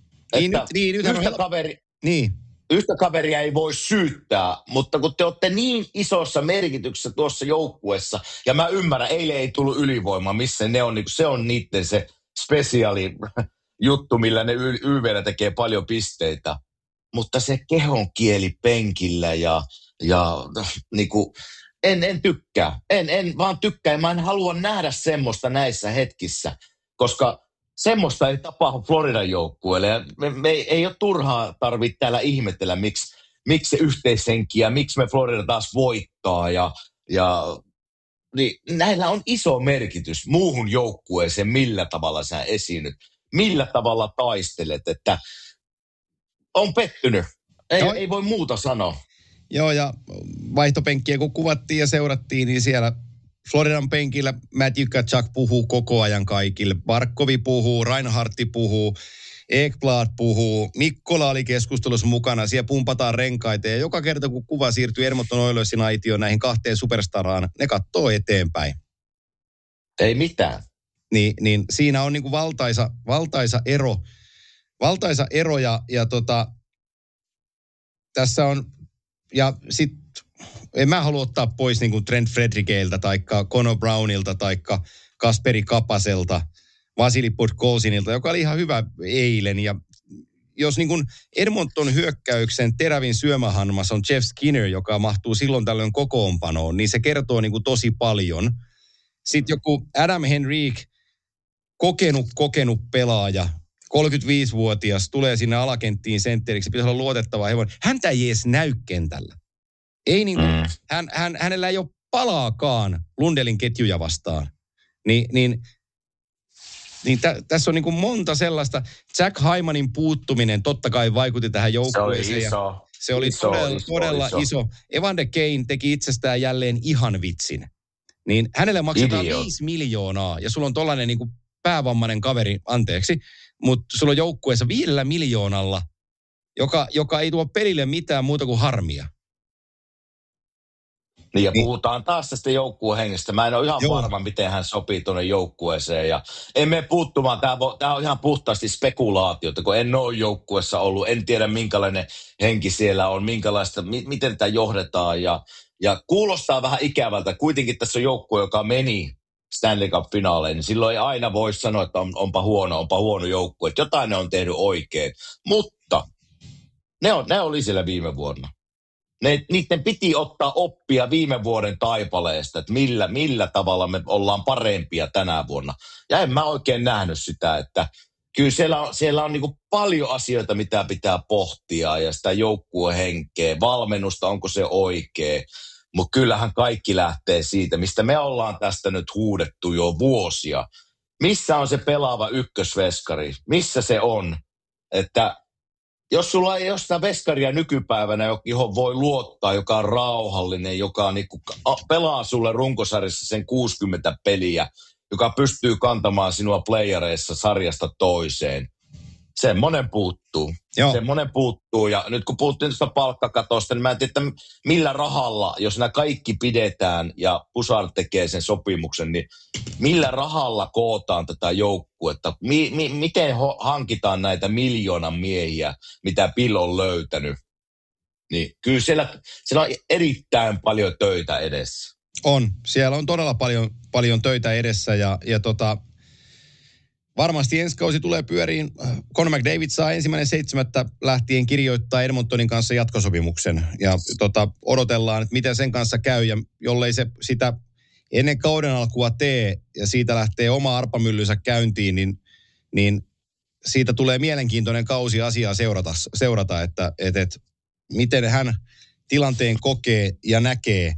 Speaker 5: Yhtä kaveria ei voi syyttää, mutta kun te olette niin isossa merkityksessä tuossa joukkueessa, ja mä ymmärrän, eilen ei tullut ylivoima, missä ne on, se on niiden se spesiaali juttu, millä ne YV:llä tekee paljon pisteitä. Mutta se kehon kieli penkillä ja niinku, en tykkää. En vaan tykkää. Mä en halua nähdä semmoista näissä hetkissä, koska semmoista ei tapahdu Floridan joukkueelle. Ja me ei ole turhaa tarvitse täällä ihmetellä, miksi se yhteishenki ja miksi me Florida taas voittaa. Niin näillä on iso merkitys muuhun joukkueeseen, millä tavalla sä esiinnyt, millä tavalla taistelet, että on pettynyt. Ei voi muuta sanoa.
Speaker 4: Joo, ja vaihtopenkkiä kun kuvattiin ja seurattiin, niin siellä Floridan penkillä Matthew Tkachuk puhuu koko ajan kaikille. Barkovi puhuu, Reinhardti puhuu, Ekblad puhuu, Mikkola oli keskustelussa mukana, siellä pumpataan renkaita ja joka kerta kun kuva siirtyy Edmonton Oilersin aitioon näihin 2 superstaraan, ne katsoo eteenpäin.
Speaker 5: Ei mitään.
Speaker 4: Niin siinä on niinku valtaisa ero ja tässä on, ja sit en mä halua ottaa pois niinku Trent Fredrikeiltä taikka Connor Brownilta taikka Kasperi Kapaselta, Vasili Podkolzinilta, joka oli ihan hyvä eilen. Ja jos niin kuin Edmonton hyökkäyksen terävin syömähanmas on Jeff Skinner, joka mahtuu silloin tällöin kokoonpanoon, niin se kertoo niin kuin tosi paljon. Sitten joku Adam Henrique, kokenut pelaaja, 35-vuotias, tulee sinne alakenttiin sentteriksi, pitäisi olla luotettava hevonen. Häntä ei edes näy kentällä. Ei niin kuin, hänellä ei ole palaakaan Lundelin ketjuja vastaan. Niin tässä on niin kuin monta sellaista. Jack Hymanin puuttuminen totta kai vaikutti tähän joukkueeseen. Se oli todella iso. Evander Kane teki itsestään jälleen ihan vitsin. Niin hänelle maksetaan 5 miljoonaa ja sulla on tollainen niin kuin päävammainen kaveri, anteeksi, mutta sulla on joukkueessa 5 miljoonalla, joka ei tuo pelille mitään muuta kuin harmia.
Speaker 5: Niin ja puhutaan taas tästä joukkuehengestä. Mä en ole ihan varma, miten hän sopii tuonne joukkueeseen. Ja emme puuttumaan, tämä on ihan puhtaasti spekulaatiota, kun en ole joukkueessa ollut. En tiedä, minkälainen henki siellä on, minkälaista, miten tätä johdetaan. Ja kuulostaa vähän ikävältä. Kuitenkin tässä on joukkue, joka meni Stanley Cup-finaaleihin, niin silloin ei aina voi sanoa, että onpa huono joukkue. Että jotain ne on tehnyt oikein. Mutta ne oli siellä viime vuonna. Niiden piti ottaa oppia viime vuoden taipaleesta, että millä tavalla me ollaan parempia tänä vuonna. Ja en mä oikein nähnyt sitä, että kyllä siellä on niin kuin paljon asioita, mitä pitää pohtia ja sitä joukkuehenkeä, valmennusta, onko se oikea. Mutta kyllähän kaikki lähtee siitä, mistä me ollaan tästä nyt huudettu jo vuosia. Missä on se pelaava ykkösveskari? Missä se on? Että jos sulla ei ole sitä veskaria nykypäivänä, johon voi luottaa, joka on rauhallinen, joka niinku pelaa sulle runkosarjassa sen 60 peliä, joka pystyy kantamaan sinua playereissa sarjasta toiseen. Semmoinen puuttuu. Semmoinen puuttuu. Ja nyt kun puhuttiin tuosta palkkakatosta, niin mä en tiedä, että millä rahalla, jos nämä kaikki pidetään ja Pusar tekee sen sopimuksen, niin millä rahalla kootaan tätä joukkuetta? Miten hankitaan näitä miljoonan miehiä, mitä Bill on löytänyt? Niin kyllä siellä on erittäin paljon töitä edessä.
Speaker 4: On. Siellä on todella paljon töitä edessä ja varmasti ensi kausi tulee pyöriin. Conor McDavid saa 1.7. lähtien kirjoittaa Edmontonin kanssa jatkosopimuksen. Ja odotellaan, että miten sen kanssa käy. Ja jollei se sitä ennen kauden alkua tee ja siitä lähtee oma arpamyllynsä käyntiin, niin siitä tulee mielenkiintoinen kausi asiaa seurata että miten hän tilanteen kokee ja näkee.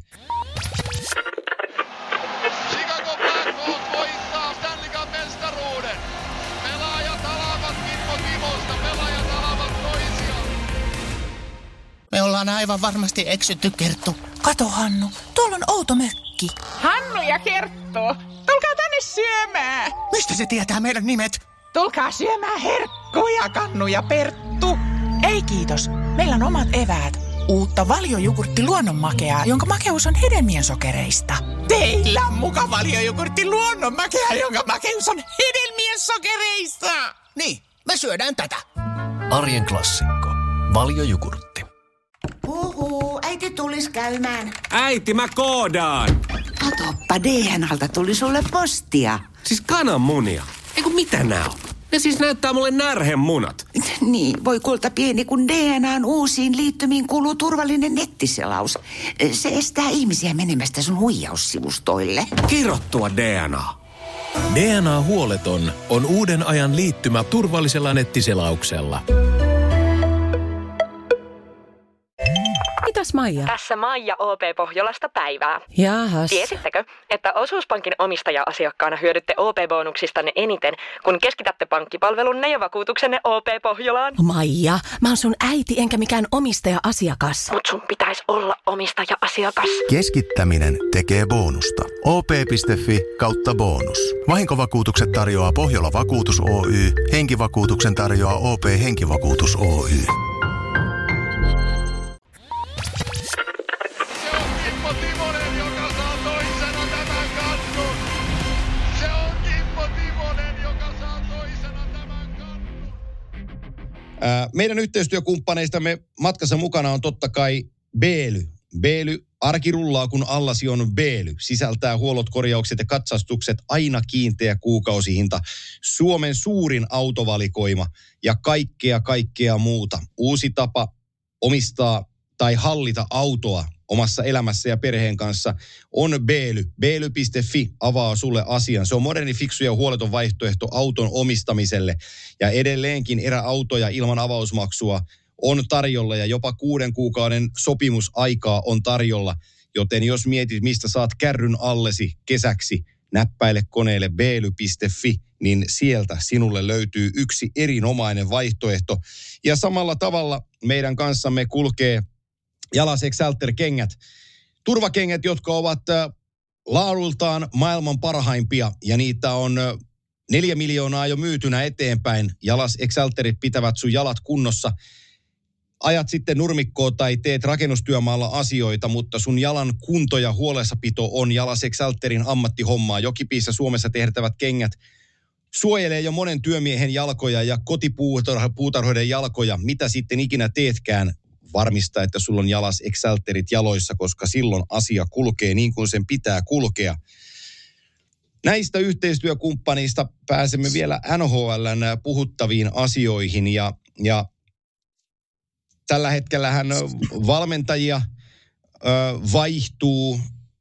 Speaker 7: Me ollaan aivan varmasti eksytty, Kerttu.
Speaker 6: Kato, Hannu, tuolla on outo mökki.
Speaker 12: Hannu ja Kerttu, tulkaa tänne syömään.
Speaker 7: Mistä se tietää meidän nimet?
Speaker 12: Tulkaa syömään herkkuja, Kannu ja Perttu.
Speaker 6: Ei kiitos, meillä on omat eväät. Uutta Valio-jogurtti luonnonmakeaa, jonka makeus on hedelmien sokereista.
Speaker 7: Teillä on muka Valio-jogurtti luonnonmakeaa, jonka makeus on hedelmien sokereista. Niin, me syödään tätä.
Speaker 2: Arjen klassikko. Valio-jogurtti.
Speaker 8: Huhuu, äiti tulis käymään.
Speaker 9: Äiti, mä koodaan.
Speaker 8: Katoppa, DNAlta tuli sulle postia.
Speaker 9: Siis kananmunia. Eiku mitä nää on? Ne siis näyttää mulle närhemunat.
Speaker 8: Niin, voi kulta pieni, kun DNAn uusiin liittymiin kuuluu turvallinen nettiselaus. Se estää ihmisiä menemästä sun huijaussivustoille.
Speaker 9: Kirottua DNA.
Speaker 10: DNA-huoleton on uuden ajan liittymä turvallisella nettiselauksella.
Speaker 13: Mitäs Maija?
Speaker 14: Tässä Maija OP Pohjolasta päivää.
Speaker 13: Jaahas.
Speaker 14: Tiesittekö, että Osuuspankin omistaja-asiakkaana hyödytte OP-bonuksistanne eniten, kun keskitätte pankkipalvelunne ja vakuutuksenne OP Pohjolaan?
Speaker 13: Maija, mä oon sun äiti enkä mikään omistaja-asiakas.
Speaker 14: Mut sun pitäisi olla omistaja-asiakas.
Speaker 15: Keskittäminen tekee bonusta. op.fi/bonus. Vahinkovakuutukset tarjoaa Pohjola Vakuutus Oy. Henkivakuutuksen tarjoaa OP Henkivakuutus Oy.
Speaker 4: Meidän yhteistyökumppaneistamme matkassa mukana on totta kai Beely. Beely, arki rullaa kun allasi on Beely. Sisältää huollot, korjaukset ja katsastukset, aina kiinteä kuukausihinta. Suomen suurin autovalikoima ja kaikkea muuta. Uusi tapa omistaa tai hallita autoa omassa elämässä ja perheen kanssa on Beely. Beely.fi avaa sulle asian. Se on moderni, fiksu ja huoleton vaihtoehto auton omistamiselle. Ja edelleenkin eräautoja ilman avausmaksua on tarjolla ja jopa 6 kuukauden sopimusaikaa on tarjolla. Joten jos mietit, mistä saat kärryn allesi kesäksi, näppäile koneelle beely.fi, niin sieltä sinulle löytyy yksi erinomainen vaihtoehto. Ja samalla tavalla meidän kanssamme kulkee Jalas Exalter-kengät. Turvakengät, jotka ovat laadultaan maailman parhaimpia ja niitä on 4 miljoonaa jo myytynä eteenpäin. Jalas Exalterit pitävät sun jalat kunnossa ajat sitten nurmikkoa tai teet rakennustyömaalla asioita, mutta sun jalan kunto ja huolessapito on Jalas Excalterin ammattihommaa. Jokipiissä Suomessa tehtävät kengät suojelee jo monen työmiehen jalkoja ja kotipuutarhoiden jalkoja. Mitä sitten ikinä teetkään, varmista, että sulla on Jalas Excalterit jaloissa, koska silloin asia kulkee niin kuin sen pitää kulkea. Näistä yhteistyökumppaneista pääsemme vielä NHL:n puhuttaviin asioihin ja tällä hetkellähän valmentajia vaihtuu.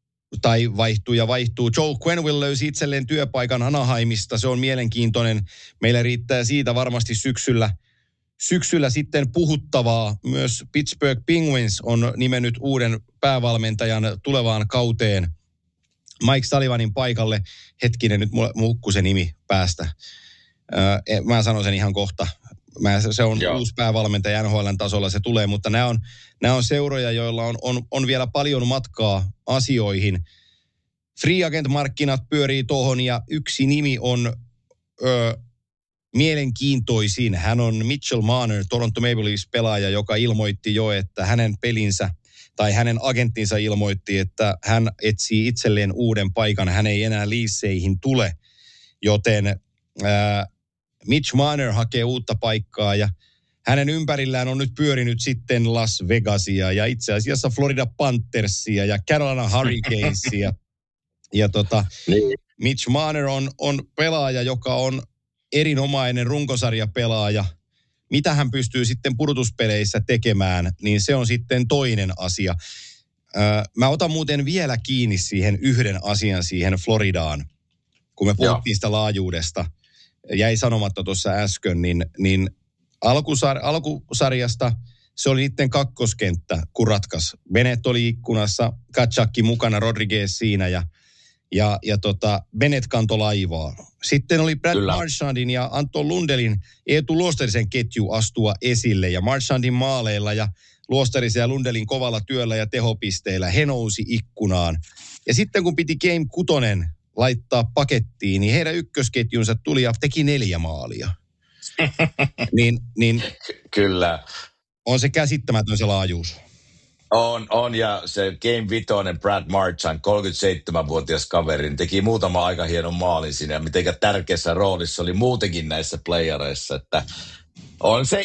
Speaker 4: Joel Quenneville löysi itselleen työpaikan Anaheimista. Se on mielenkiintoinen. Meillä riittää siitä varmasti syksyllä sitten puhuttavaa. Myös Pittsburgh Penguins on nimennyt uuden päävalmentajan tulevaan kauteen Mike Sullivanin paikalle. Hetkinen, nyt mulla se nimi päästä. Mä sanon sen ihan kohta. Se on uusi päävalmentaja NHL:n tasolla, se tulee, mutta nämä on seuroja, joilla on vielä paljon matkaa asioihin. Free agent-markkinat pyörii tuohon ja yksi nimi on mielenkiintoisin. Hän on Mitchell Marner, Toronto Maple Leafs-pelaaja, joka ilmoitti jo, että hänen pelinsä tai hänen agenttinsa ilmoitti, että hän etsii itselleen uuden paikan. Hän ei enää Leafseihin tule, joten Mitch Marner hakee uutta paikkaa ja hänen ympärillään on nyt pyörinyt sitten Las Vegasia ja itse asiassa Florida Panthersia ja Carolina Hurricanesia. Niin. Mitch Marner on pelaaja, joka on erinomainen runkosarjapelaaja. Mitä hän pystyy sitten pudotuspeleissä tekemään, niin se on sitten toinen asia. Mä otan muuten vielä kiinni siihen yhden asian siihen Floridaan, kun me puhuttiin sitä laajuudesta. Jäi sanomatta tuossa äsken, niin alkusarjasta se oli niiden kakkoskenttä, kun ratkaisi. Bennett oli ikkunassa, Katsakki mukana, Rodriguez siinä ja Bennett kantoi laivaa. Sitten oli Brad Marchandin ja Anton Lundelin Eetu Luostarisen ketju astua esille ja Marchandin maaleilla ja Luostarisen ja Lundelin kovalla työllä ja tehopisteillä he nousi ikkunaan. Ja sitten kun piti Game 6 laittaa pakettiin, niin heidän ykkösketjunsa tuli ja teki 4 maalia. niin
Speaker 5: Kyllä.
Speaker 4: On se käsittämätön se laajuus.
Speaker 5: On ja se Game 5, Brad Marchand, 37-vuotias kaveri, niin teki muutama aika hienon maalin siinä ja mitenkä tärkeässä roolissa oli muutenkin näissä playereissa, että on se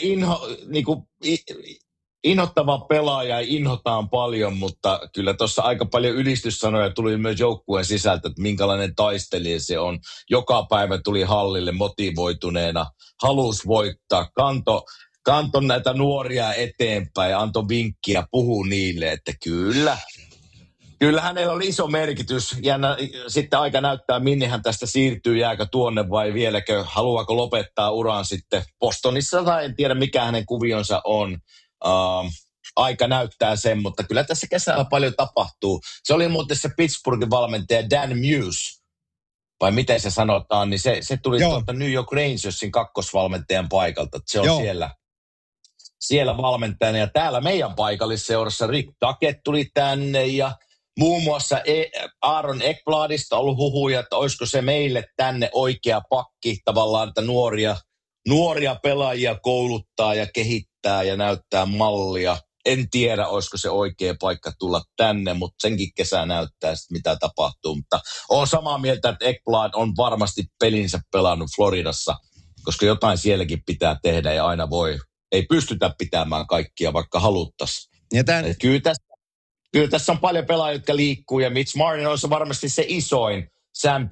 Speaker 5: inhottava pelaaja ja inhotaan paljon, mutta kyllä tuossa aika paljon ylistyssanoja tuli myös joukkueen sisältä, että minkälainen taistelija se on. Joka päivä tuli hallille motivoituneena, halusi voittaa, kanto näitä nuoria eteenpäin ja antoi vinkkiä, puhuu niille, että kyllä hänellä oli iso merkitys. Jännä, sitten aika näyttää, minne hän tästä siirtyy, jääkö tuonne vai vieläkö, haluaako lopettaa uran sitten Bostonissa tai en tiedä mikä hänen kuvionsa on. Aika näyttää sen, mutta kyllä tässä kesällä paljon tapahtuu. Se oli muuten se Pittsburghin valmentaja Dan Muse, vai miten se sanotaan, niin se tuli tuolta New York Rangersin kakkosvalmentajan paikalta. Se on siellä valmentajana ja täällä meidän paikallisseurassa Rick Duckett tuli tänne ja muun muassa Aaron Ekbladista ollut huhuja, että olisiko se meille tänne oikea pakki tavallaan, että nuoria pelaajia kouluttaa ja kehittää ja näyttää mallia. En tiedä, olisiko se oikea paikka tulla tänne, mutta senkin kesä näyttää sitten, mitä tapahtuu. Mutta olen samaa mieltä, että Ekblad on varmasti pelinsä pelannut Floridassa, koska jotain sielläkin pitää tehdä ja aina ei pystytä pitämään kaikkia, vaikka haluttaisiin. Kyllä tässä on paljon pelaajia, jotka liikkuu ja Mitch Marner on se varmasti se isoin. Sam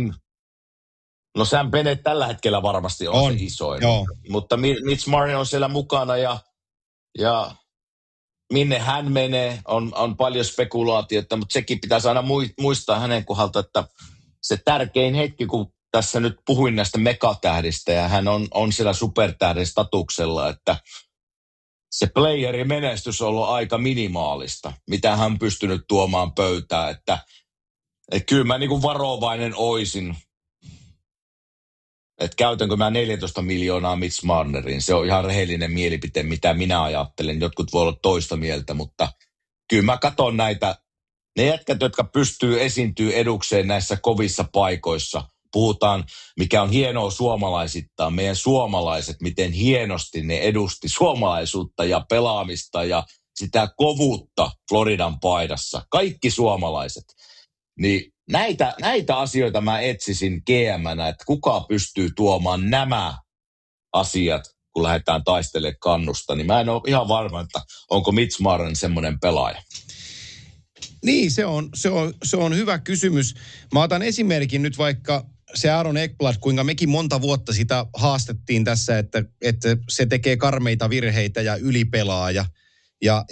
Speaker 5: Bennett tällä hetkellä varmasti on se isoin. Mutta Mitch Marner on siellä mukana ja minne hän menee, on paljon spekulaatiota, mutta sekin pitäisi aina muistaa hänen kohdalta, että se tärkein hetki, kun tässä nyt puhuin näistä megatähdistä ja hän on siellä supertähden statuksella, että se playerin menestys on ollut aika minimaalista, mitä hän on pystynyt tuomaan pöytään, että kyllä mä niin kuin varovainen oisin, että käytänkö mä 14 miljoonaa Mitch Marneriin. Se on ihan rehellinen mielipite, mitä minä ajattelen. Jotkut voi olla toista mieltä, mutta kyllä mä katson ne jätkät, jotka pystyy esiintyä edukseen näissä kovissa paikoissa. puhutaan, mikä on hienoa suomalaisittain, meidän suomalaiset, miten hienosti ne edusti suomalaisuutta ja pelaamista ja sitä kovuutta Floridan paidassa. Kaikki suomalaiset. Niin näitä asioita mä etsisin GM:nä, että kuka pystyy tuomaan nämä asiat, kun lähdetään taistelemaan kannusta. Niin mä en ole ihan varma, että onko Mitch Marner semmoinen pelaaja.
Speaker 4: Niin, se on hyvä kysymys. Mä otan esimerkin nyt vaikka se Aaron Ekblad, kuinka mekin monta vuotta sitä haastettiin tässä, että se tekee karmeita virheitä ja ylipelaa. Ja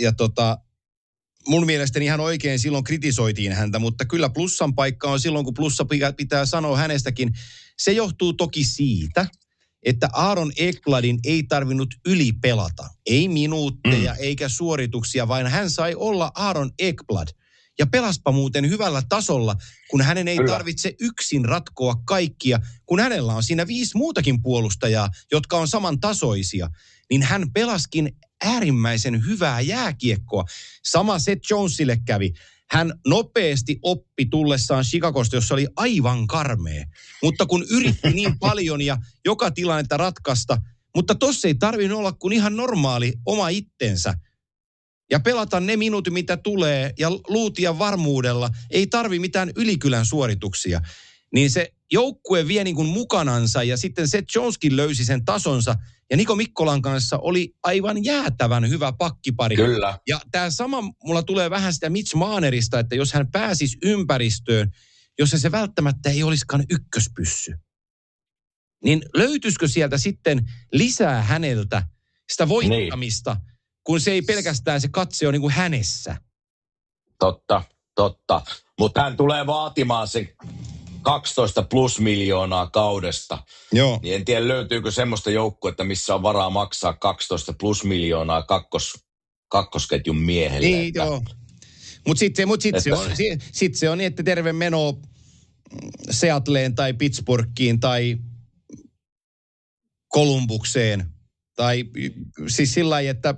Speaker 4: mun mielestäni ihan oikein silloin kritisoitiin häntä, mutta kyllä plussan paikka on silloin, kun plussa pitää sanoa hänestäkin. Se johtuu toki siitä, että Aaron Ekbladin ei tarvinnut ylipelata. Ei minuutteja eikä suorituksia, vaan hän sai olla Aaron Ekblad. Ja pelaspa muuten hyvällä tasolla, kun hänen ei tarvitse yksin ratkoa kaikkia, kun hänellä on siinä 5 muutakin puolustajaa, jotka on samantasoisia. Niin hän pelaskin äärimmäisen hyvää jääkiekkoa. Sama Seth Jonesille kävi. Hän nopeasti oppi tullessaan Chicagosta, jossa oli aivan karmea. Mutta kun yritti niin paljon ja joka tilannetta ratkaista, mutta tossa ei tarvinnut olla kuin ihan normaali oma itsensä. Ja pelata ne minuutit, mitä tulee, ja luutia varmuudella. Ei tarvi mitään ylikylän suorituksia. Niin se joukkue vie niin kuin mukanansa, ja sitten Seth Joneskin löysi sen tasonsa. Ja Niko Mikkolan kanssa oli aivan jäätävän hyvä pakkipari.
Speaker 5: Kyllä.
Speaker 4: Ja tämä sama, mulla tulee vähän sitä Mitch Marnerista, että jos hän pääsisi ympäristöön, jossa se välttämättä ei olisikaan ykköspyssy, niin löytyisikö sieltä sitten lisää häneltä sitä voittamista, kun se ei pelkästään se katse ole niin kuin hänessä?
Speaker 5: Totta. Mutta hän tulee vaatimaan se 12 plus miljoonaa kaudesta.
Speaker 4: Joo.
Speaker 5: Niin en tiedä, löytyykö semmoista joukkuetta, missä on varaa maksaa 12 plus miljoonaa kakkosketjun miehelle.
Speaker 4: Niin, joo. Mutta sitten se on niin, että terve meno Seattleen tai Pittsburghiin tai Columbukseen. Tai siis sillä lailla, että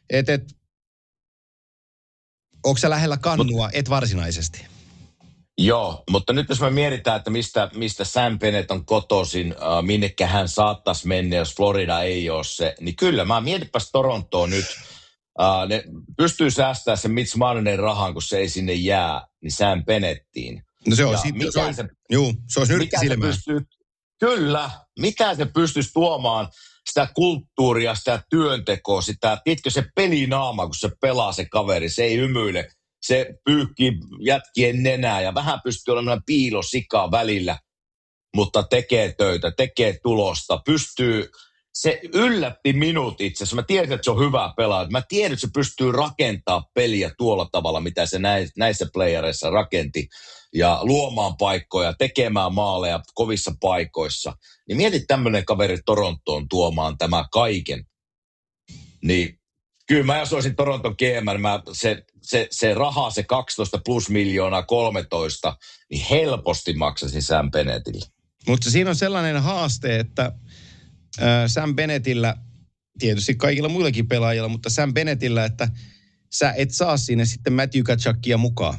Speaker 4: onko sä lähellä kannua, et varsinaisesti?
Speaker 5: Joo, mutta nyt jos me mietitään, että mistä Sam Bennett on kotoisin, minnekä hän saattaisi mennä, jos Florida ei ole se, niin kyllä, mietipäs Torontoon nyt. Ne pystyy säästämään sen Mitch Marnerin rahan, kun se ei sinne jää, niin Sam Bennettiin.
Speaker 4: No se on se olisi nyrkkisilmää.
Speaker 5: Kyllä, mitä se pystyisi tuomaan sitä kulttuuria, sitä työntekoa, sitä, tiedätkö se pelinaama, kun se pelaa se kaveri, se ei hymyile. Se pyyhkii jätkien nenää ja vähän pystyy olemaan piilosikaa välillä, mutta tekee töitä, tekee tulosta, se yllätti minut itse asiassa. Mä tiedän, että se on hyvä pelaaja. Mä tiedän, että se pystyy rakentamaan peliä tuolla tavalla, mitä se näissä playereissa rakenti. Ja luomaan paikkoja, tekemään maaleja kovissa paikoissa. Niin mieti tämmöinen kaveri Torontoon tuomaan tämä kaiken. Niin kyllä mä jos olisin Toronton GM, se raha, se 12 plus miljoonaa 13, niin helposti maksasin Sam Bennettille.
Speaker 4: Mutta siinä on sellainen haaste, että Sam Bennettillä, tietysti kaikilla muillakin pelaajilla, mutta Sam Bennettillä, että sä et saa sinne sitten Matthew Tkachukia mukaan.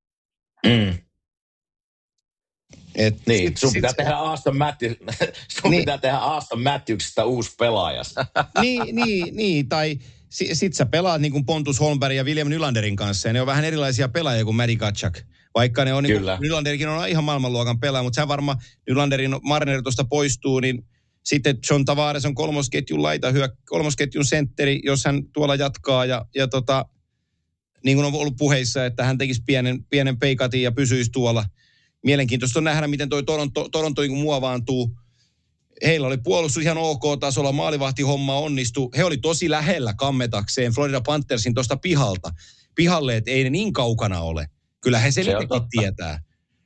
Speaker 5: Sun pitää tehdä Aston Matthewsista uusi pelaaja.
Speaker 4: Niin, tai sit sä pelaat niin kuin Pontus Holmberg ja William Nylanderin kanssa, ja ne on vähän erilaisia pelaajia kuin Matty Tkachuk. Vaikka ne on, niin kuin, Nylanderkin on ihan maailmanluokan pelaaja, mutta sehän varmaan Nylanderin Marner tuosta poistuu, niin sitten John Tavares on kolmosketjun sentteri, jos hän tuolla jatkaa, ja niin kuin on ollut puheissa, että hän tekisi pienen peikatin ja pysyisi tuolla. Mielenkiintoista on nähdä, miten toi Toronto niin muovaantuu. Heillä oli puolustus ihan OK-tasolla, maalivahtihomma onnistui. He oli tosi lähellä kammetakseen Florida Panthersin tuosta pihalle, että ei ne niin kaukana ole. Kyllä he sen tietää.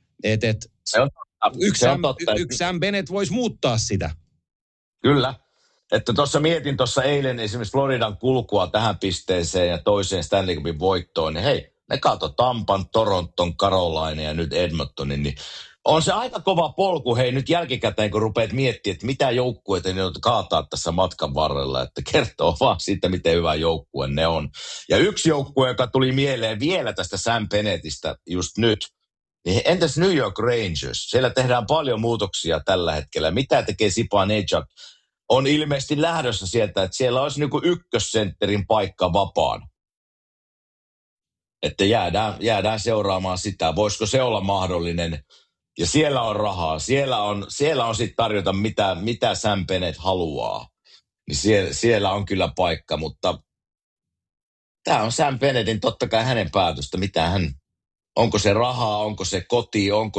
Speaker 4: Yksi Sam Bennett voisi muuttaa sitä.
Speaker 5: Kyllä. Että mietin eilen esimerkiksi Floridan kulkua tähän pisteeseen ja toiseen Stanley Cupin voittoon, niin hei, ne kato Tampan, Toronton, Carolina ja nyt Edmontonin, niin on se aika kova polku, hei nyt jälkikäteen, kun rupeat miettimään, että mitä joukkueita ne kaataa tässä matkan varrella, että kertoo vaan siitä, miten hyvä joukkue ne on. Ja yksi joukkue, joka tuli mieleen vielä tästä Sam Bennettistä just nyt, Niin entäs New York Rangers? Siellä tehdään paljon muutoksia tällä hetkellä. Mitä tekee Zibanejad? On ilmeisesti lähdössä sieltä, että siellä olisi niin kuin ykkössentterin paikka vapaana. Että jäädään seuraamaan sitä. Voisiko se olla mahdollinen? Ja siellä on rahaa. Siellä on sitten tarjota, mitä Sam Bennett haluaa. Niin siellä on kyllä paikka, mutta tämä on Sam Bennettin totta kai hänen päätöstä. Onko se rahaa, onko se koti, onko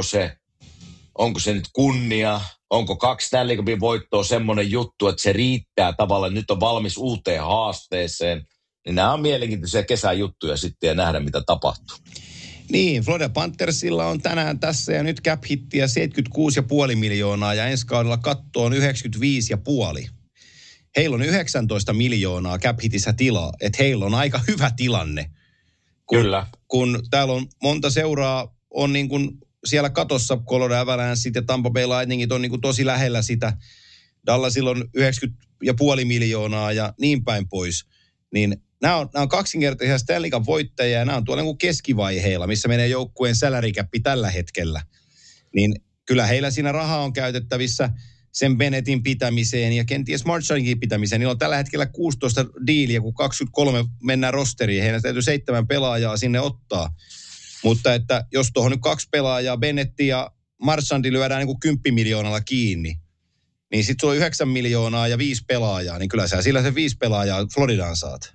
Speaker 5: se nyt kunnia, onko 2 Stanley Cupin voittoa semmoinen juttu, että se riittää tavallaan, nyt on valmis uuteen haasteeseen. Niin nämä on mielenkiintoisia kesän juttuja sitten ja nähdä, mitä tapahtuu.
Speaker 4: Niin, Florida Panthersilla on tänään tässä ja nyt cap-hittiä 76,5 miljoonaa ja ensi kaudella katto on 95,5. Heillä on 19 miljoonaa cap-hitissä tilaa, että heillä on aika hyvä tilanne.
Speaker 5: Kyllä.
Speaker 4: Kun täällä on monta seuraa, on niin kuin siellä katossa Colorado Avalanche ja Tampa Bay Lightningit on niin kuin tosi lähellä sitä. Dallasilla on 90,5 miljoonaa ja niin päin pois. Niin nämä on kaksinkertaisia Stanley Cup voittajia ja nämä on tuolla niin kuin keskivaiheilla, missä menee joukkueen salary cap tällä hetkellä. Niin kyllä heillä siinä rahaa on käytettävissä sen Bennettin pitämiseen ja kenties Marchandin pitämiseen. Niillä on tällä hetkellä 16 diiliä, kun 23 mennään rosteriin. Heillä täytyy 7 pelaajaa sinne ottaa. Mutta että jos tuohon nyt 2 pelaajaa, Bennetti ja Marchandi lyödään niin kuin 10 miljoonalla kiinni, niin sitten sulla on 9 miljoonaa ja 5 pelaajaa, niin kyllä sä sillä se 5 pelaajaa Floridaan saat.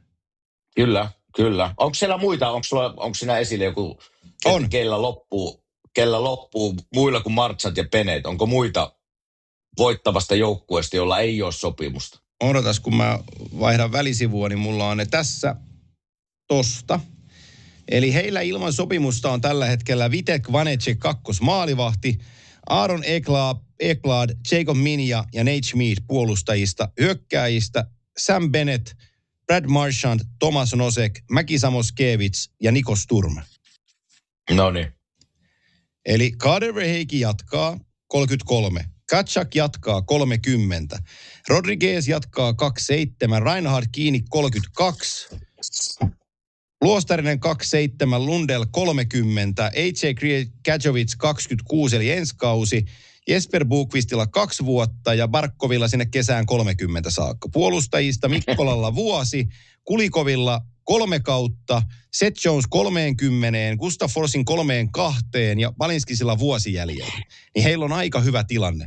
Speaker 5: Kyllä. Onko siellä muita, onko siinä esille joku,
Speaker 4: on.
Speaker 5: Kellä loppuu muilla kuin Marchand ja Bennett? Onko muita voittavasta joukkueesta, jolla ei ole sopimusta?
Speaker 4: Odotas, kun mä vaihdan välisivua, niin mulla on ne tässä tosta. Eli heillä ilman sopimusta on tällä hetkellä Vitek Vanecek kakkosmaalivahti, Aaron Ekblad, Jacob Minja ja Nate Schmid puolustajista, hyökkääjistä Sam Bennett, Brad Marchand, Tomas Nosek, Mäki Samoskevich ja Niko Sturm.
Speaker 5: No niin.
Speaker 4: Eli Carter Verheiki jatkaa 33. Katchak jatkaa 30. Rodriguez jatkaa 27. Reinhard Kiinni 32. Luostarinen 27. Lundell 30. AJ Kajovic 26 eli ensi kausi. Jesper Bukvistilla 2 vuotta ja Barkovilla sinne kesään 30 saakka. Puolustajista Mikkolalla vuosi, Kulikovilla 3 kautta, Seth Jones 30, Gustav Forsin 32 ja Balinskisilla vuosi jäljellä. Niin heillä on aika hyvä tilanne.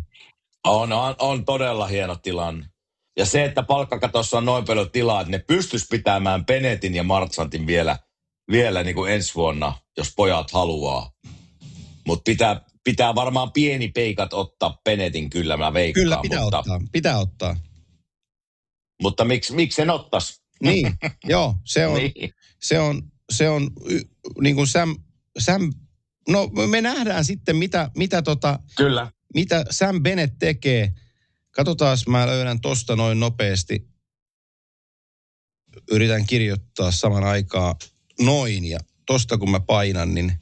Speaker 5: On todella hieno tilanne. Ja se, että palkkakatossa on noin paljon tilaa, että ne pystyisi pitämään Bennettin ja Marchandin vielä niin kuin ensi vuonna, jos pojat haluaa. Mutta pitää varmaan pieni peikat ottaa Bennettin, kyllä mä veikkaan.
Speaker 4: Kyllä pitää ottaa.
Speaker 5: Mutta miksi sen ottaisi?
Speaker 4: Niin, joo, se on,
Speaker 5: niin.
Speaker 4: se on niin kuin Sam, no me nähdään sitten
Speaker 5: Kyllä.
Speaker 4: Mitä Sam Bennett tekee. Katsotaan, mä löydän tosta noin nopeasti. Yritän kirjoittaa saman aikaa noin ja tosta kun mä painan, niin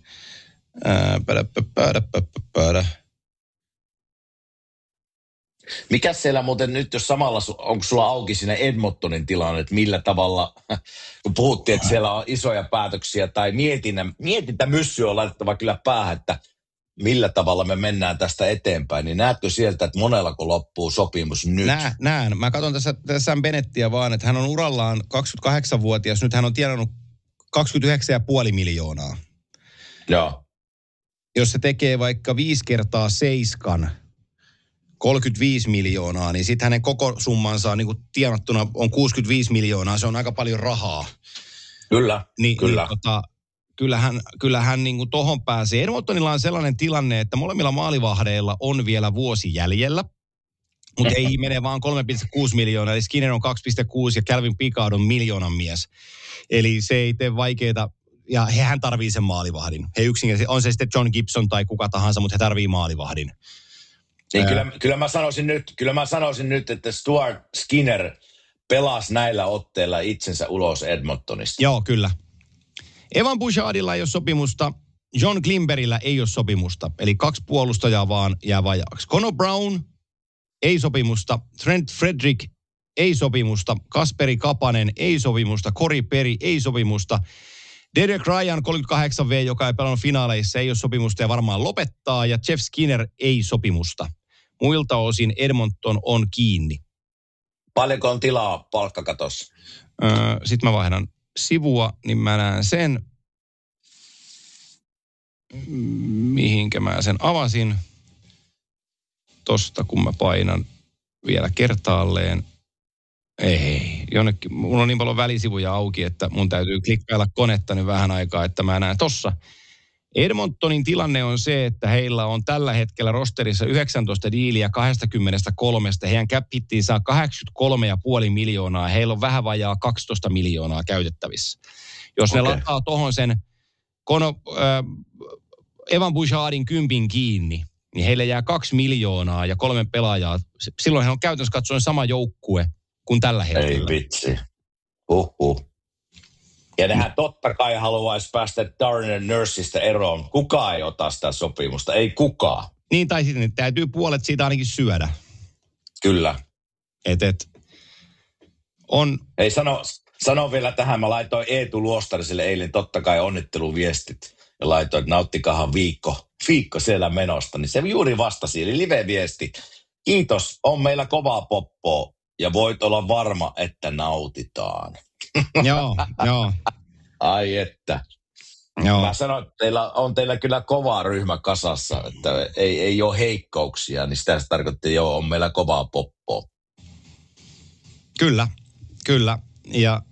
Speaker 5: Mikä siellä muuten nyt, jos samalla, onko sulla auki siinä Edmontonin tilanne, että millä tavalla, kun puhuttiin, että siellä on isoja päätöksiä tai mietintämyssy on laitettava kyllä päähän, että millä tavalla me mennään tästä eteenpäin, niin näetkö sieltä, että monellako loppuu sopimus nyt?
Speaker 4: Näen. Mä katson tässä Sam Bennettiä vaan, että hän on urallaan 28-vuotias, nyt hän on tienannut 29,5 miljoonaa.
Speaker 5: Joo.
Speaker 4: Jos se tekee vaikka 5 kertaa 7, 35 miljoonaa, niin sitten hänen koko summansa on niin kuin tienattuna on 65 miljoonaa. Se on aika paljon rahaa.
Speaker 5: Kyllä, kyllä.
Speaker 4: Kyllähän niin kuin tohon pääsee. Edmontonilla on sellainen tilanne, että molemmilla maalivahdeilla on vielä vuosi jäljellä, mutta ei mene vaan 3,6 miljoonaa. Eli Skinner on 2,6 ja Calvin Pickard on miljoonan mies. Eli se ei tee vaikeita. Ja hehän tarvii sen maalivahdin. He yksinkertaisesti, on se sitten John Gibson tai kuka tahansa, mutta he tarvii maalivahdin.
Speaker 5: Niin kyllä mä sanoisin nyt, että Stuart Skinner pelasi näillä otteilla itsensä ulos Edmontonista.
Speaker 4: Joo, kyllä. Evan Bouchardilla ei ole sopimusta. John Klimberillä ei ole sopimusta. Eli 2 puolustajaa vaan jää vajaaksi. Connor Brown ei sopimusta. Trent Frederick ei sopimusta. Kasperi Kapanen ei sopimusta. Corey Perry ei sopimusta. Derek Ryan 38V, joka ei pelannut finaaleissa, ei ole sopimusta ja varmaan lopettaa. Ja Jeff Skinner ei sopimusta. Muilta osin Edmonton on kiinni.
Speaker 5: Paljonko on tilaa palkkakatossa?
Speaker 4: Sitten mä vaihdan sivua, niin mä näen sen, mihinkä mä sen avasin. Tosta kun mä painan vielä kertaalleen. Ei, jonnekin. Mulla on niin paljon välisivuja auki, että mun täytyy klikkailla konetta nyt vähän aikaa, että mä näen tossa. Edmontonin tilanne on se, että heillä on tällä hetkellä rosterissa 19 diiliä 23. Heidän cap-hittiin saa 83,5 miljoonaa. Heillä on vähän vajaa 12 miljoonaa käytettävissä. Jos ne lataa tohon sen Evan Bouchardin 10 kiinni, niin heille jää 2 miljoonaa ja 3 pelaajaa. Silloin he on käytännössä katsoen sama joukkue kuin tällä hetkellä.
Speaker 5: Ei vitsi. Ja nehän totta kai haluaisi päästä Darnell Nurseista eroon. Kukaan ei ota sitä sopimusta. Ei kukaan.
Speaker 4: Niin, tai sitten täytyy puolet siitä ainakin syödä.
Speaker 5: Kyllä.
Speaker 4: On.
Speaker 5: Ei sano vielä tähän. Mä laitoin Eetu Luostariselle eilen totta kai onnitteluviestit. Ja laitoin, että nauttikahan viikko siellä menosta. Niin se juuri vastasi, eli live-viesti. Kiitos, on meillä kovaa poppoa. Ja voit olla varma, että nautitaan.
Speaker 4: Joo.
Speaker 5: Ai että. Joo. Mä sanoin, että teillä kyllä kova ryhmä kasassa, että ei ole heikkouksia, niin sitä se tarkoittaa, että on meillä kovaa poppoa.
Speaker 4: Kyllä. Ja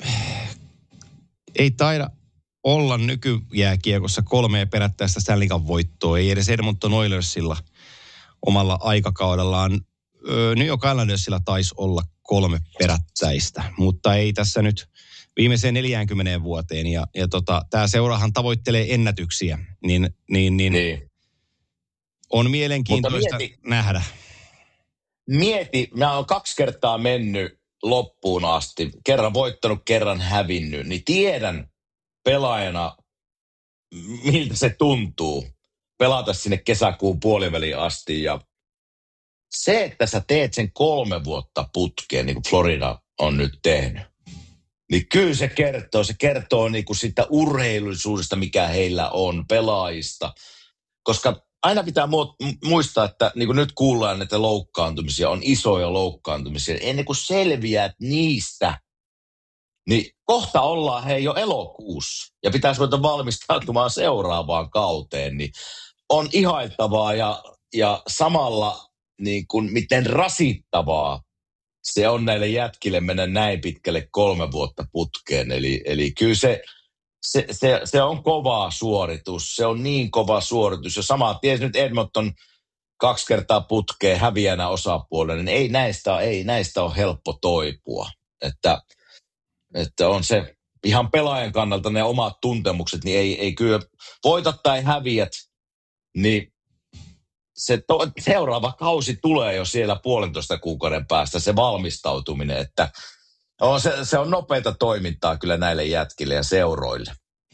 Speaker 4: ei taida olla nykyjääkiekossa 3 perättäistä Stanley Cup voittoa. Ei edes Edmonton Oilersilla omalla aikakaudellaan. New York Islandersilla taisi olla 3 perättäistä, mutta ei tässä nyt viimeiseen 40 vuoteen. Ja tämä seurahan tavoittelee ennätyksiä, niin. On mielenkiintoista nähdä.
Speaker 5: Mieti, mä oon 2 kertaa mennyt loppuun asti, kerran voittanut, kerran hävinnyt, niin tiedän pelaajana, miltä se tuntuu pelata sinne kesäkuun puoliväliin asti. Ja se, että sä teet sen 3 vuotta putkeen, niin kuin Florida on nyt tehnyt, niin kyllä se kertoo niin kuin sitä urheilullisuudesta, mikä heillä on, pelaajista. Koska aina pitää muistaa, että niin kuin nyt kuullaan, että loukkaantumisia on isoja loukkaantumisia. Ennen kuin selviät niistä, niin kohta ollaan jo elokuussa ja pitäisi ruveta valmistautumaan seuraavaan kauteen. Niin on ihailtavaa ja samalla niin kuin miten rasittavaa se on näille jätkille mennä näin pitkälle 3 vuotta putkeen. Eli kyllä se on kova suoritus. Se on niin kova suoritus. Ja sama ties nyt Edmonton 2 kertaa putkeen häviänä osapuolella, niin ei näistä ole helppo toipua. Että on se ihan pelaajan kannalta ne omat tuntemukset, niin ei kyllä voitat tai häviät, niin se seuraava kausi tulee jo siellä 1,5 kuukauden päästä, se valmistautuminen, että se on nopeata toimintaa kyllä näille jätkille ja seuroille.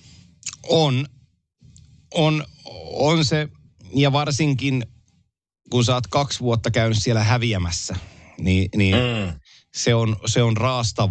Speaker 4: On se, ja varsinkin kun sä oot 2 vuotta käynyt siellä häviämässä, niin se on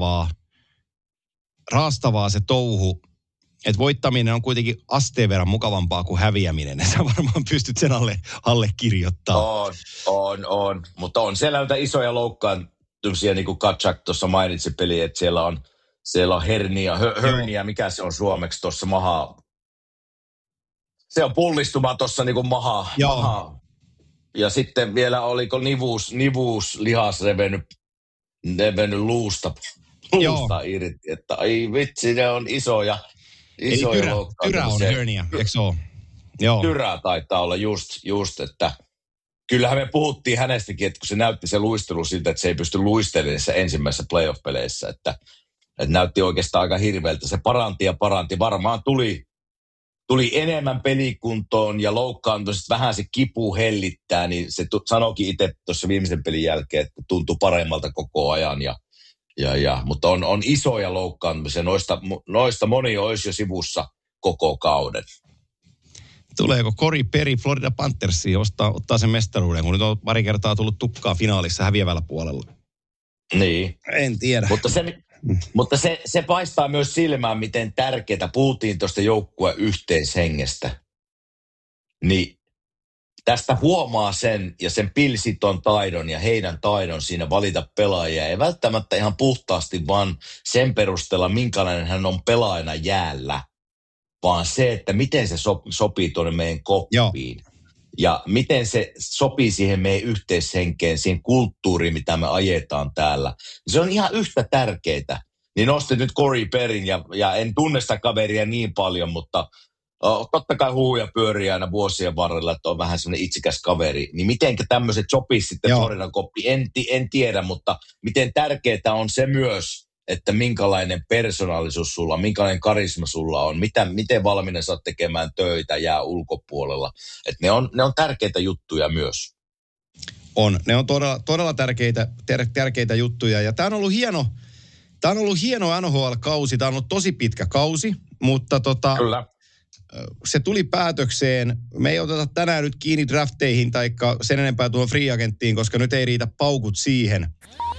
Speaker 4: raastavaa se touhu. Että voittaminen on kuitenkin asteen verran mukavampaa kuin häviäminen. Sä varmaan pystyt sen alle kirjoittamaan.
Speaker 5: On. Mutta on siellä näitä isoja loukkaantumisia, niin kuin Katsak tuossa mainitsi peli, että siellä on hernia, mikä se on suomeksi tuossa maha. Se on pullistuma tuossa niin kuin maha. Ja sitten vielä oliko nivuus lihas revennyt luusta irti. Että ai vitsi, ne on isoja loukkaantumisia.
Speaker 4: Tyrä on hernia, eikö se ole? Joo.
Speaker 5: Tyrä taitaa olla just, että kyllähän me puhuttiin hänestäkin, että kun se näytti se luistelu siltä, että se ei pysty luistelemaan niissä ensimmäisissä playoff-peleissä, että näytti oikeastaan aika hirveältä. Se paranti. Varmaan tuli enemmän pelikuntoon ja loukkaantuiset vähän se kipu hellittää, niin se sanoikin itse tuossa viimeisen pelin jälkeen, että tuntui paremmalta koko ajan. Mutta on isoja loukkaantumisia. Noista moni olisi jo sivussa koko kauden.
Speaker 4: Tuleeko Corey Perry Florida Panthersiin ottaa sen mestaruuden, kun nyt on pari kertaa tullut tukkaa finaalissa häviävällä puolella?
Speaker 5: Niin.
Speaker 4: En tiedä.
Speaker 5: Mutta Mutta se paistaa myös silmään, miten tärkeää, puhuttiin tuosta joukkueen yhteishengestä. Niin tästä huomaa sen ja sen Pilsiton taidon ja heidän taidon siinä valita pelaajia. Ei välttämättä ihan puhtaasti vaan sen perusteella, minkälainen hän on pelaajana jäällä, vaan se, että miten se sopii tuonne meidän koppiin. Joo. Ja miten se sopii siihen meidän yhteishenkeen, siihen kulttuuriin, mitä me ajetaan täällä. Se on ihan yhtä tärkeää. Niin nostit nyt Corey Perryn ja en tunne sitä kaveria niin paljon, mutta totta kai huuja pyörii aina vuosien varrella, että on vähän semmoinen itsikäs kaveri. Niin mitenkä tämmöiset sopisi sitten Floridan koppiin, en tiedä, mutta miten tärkeää on se myös, että minkälainen persoonallisuus sulla on, minkälainen karisma sulla on, miten valmiina sä oot tekemään töitä jää ulkopuolella. Että ne on tärkeitä juttuja myös.
Speaker 4: Ne on todella tärkeitä juttuja. Ja tämä on ollut hieno NHL-kausi, tämä on ollut tosi pitkä kausi, mutta
Speaker 5: Kyllä.
Speaker 4: Se tuli päätökseen. Me ei oteta tänään nyt kiinni drafteihin tai sen enempää tuohon free agenttiin, koska nyt ei riitä paukut siihen.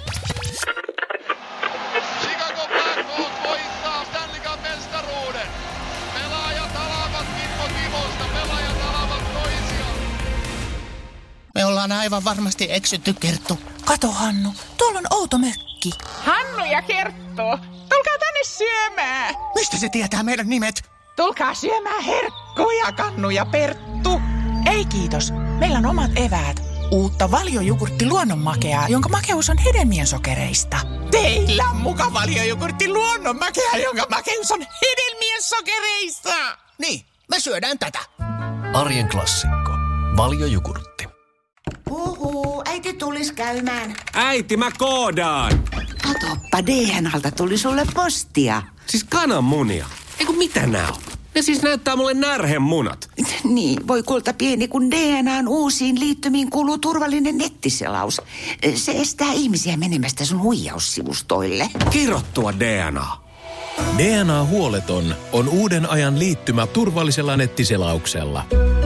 Speaker 3: Chicago Blackhawks voittaa Stanley Cup -mestaruuden. Pelaajat alavat Kimmo Timosta, pelaajat alavat toisiaan.
Speaker 7: Me ollaan aivan varmasti eksytty, Kerttu. Kato, Hannu, tuolla on outo mökki.
Speaker 12: Hannu ja Kerttu, tulkaa tänne syömään.
Speaker 7: Mistä se tietää meidän nimet?
Speaker 12: Tulkaa syömään herkkuja, Kannu ja Perttu.
Speaker 6: Ei kiitos, meillä on omat eväät. Uutta Valio-jogurtti luonnonmakeaa, jonka makeus on hedelmien sokereista.
Speaker 12: Teillä on muka Valio-jogurtti luonnonmakeaa, jonka makeus on hedelmien sokereista.
Speaker 7: Niin, me syödään tätä.
Speaker 2: Arjen klassikko. Valio-jogurtti.
Speaker 8: Huhuu, äiti tulis käymään.
Speaker 9: Äiti, mä koodaan.
Speaker 8: Katoppa, DNAlta tuli sulle postia.
Speaker 9: Siis kananmunia. Eiku mitä nää on? Ne siis näyttää mulle närhemunat.
Speaker 8: Niin, voi kulta pieni, kun DNAn uusiin liittymiin kuuluu turvallinen nettiselaus. Se estää ihmisiä menemästä sun huijaussivustoille.
Speaker 9: Kirottua DNA.
Speaker 10: DNA huoleton on uuden ajan liittymä turvallisella nettiselauksella.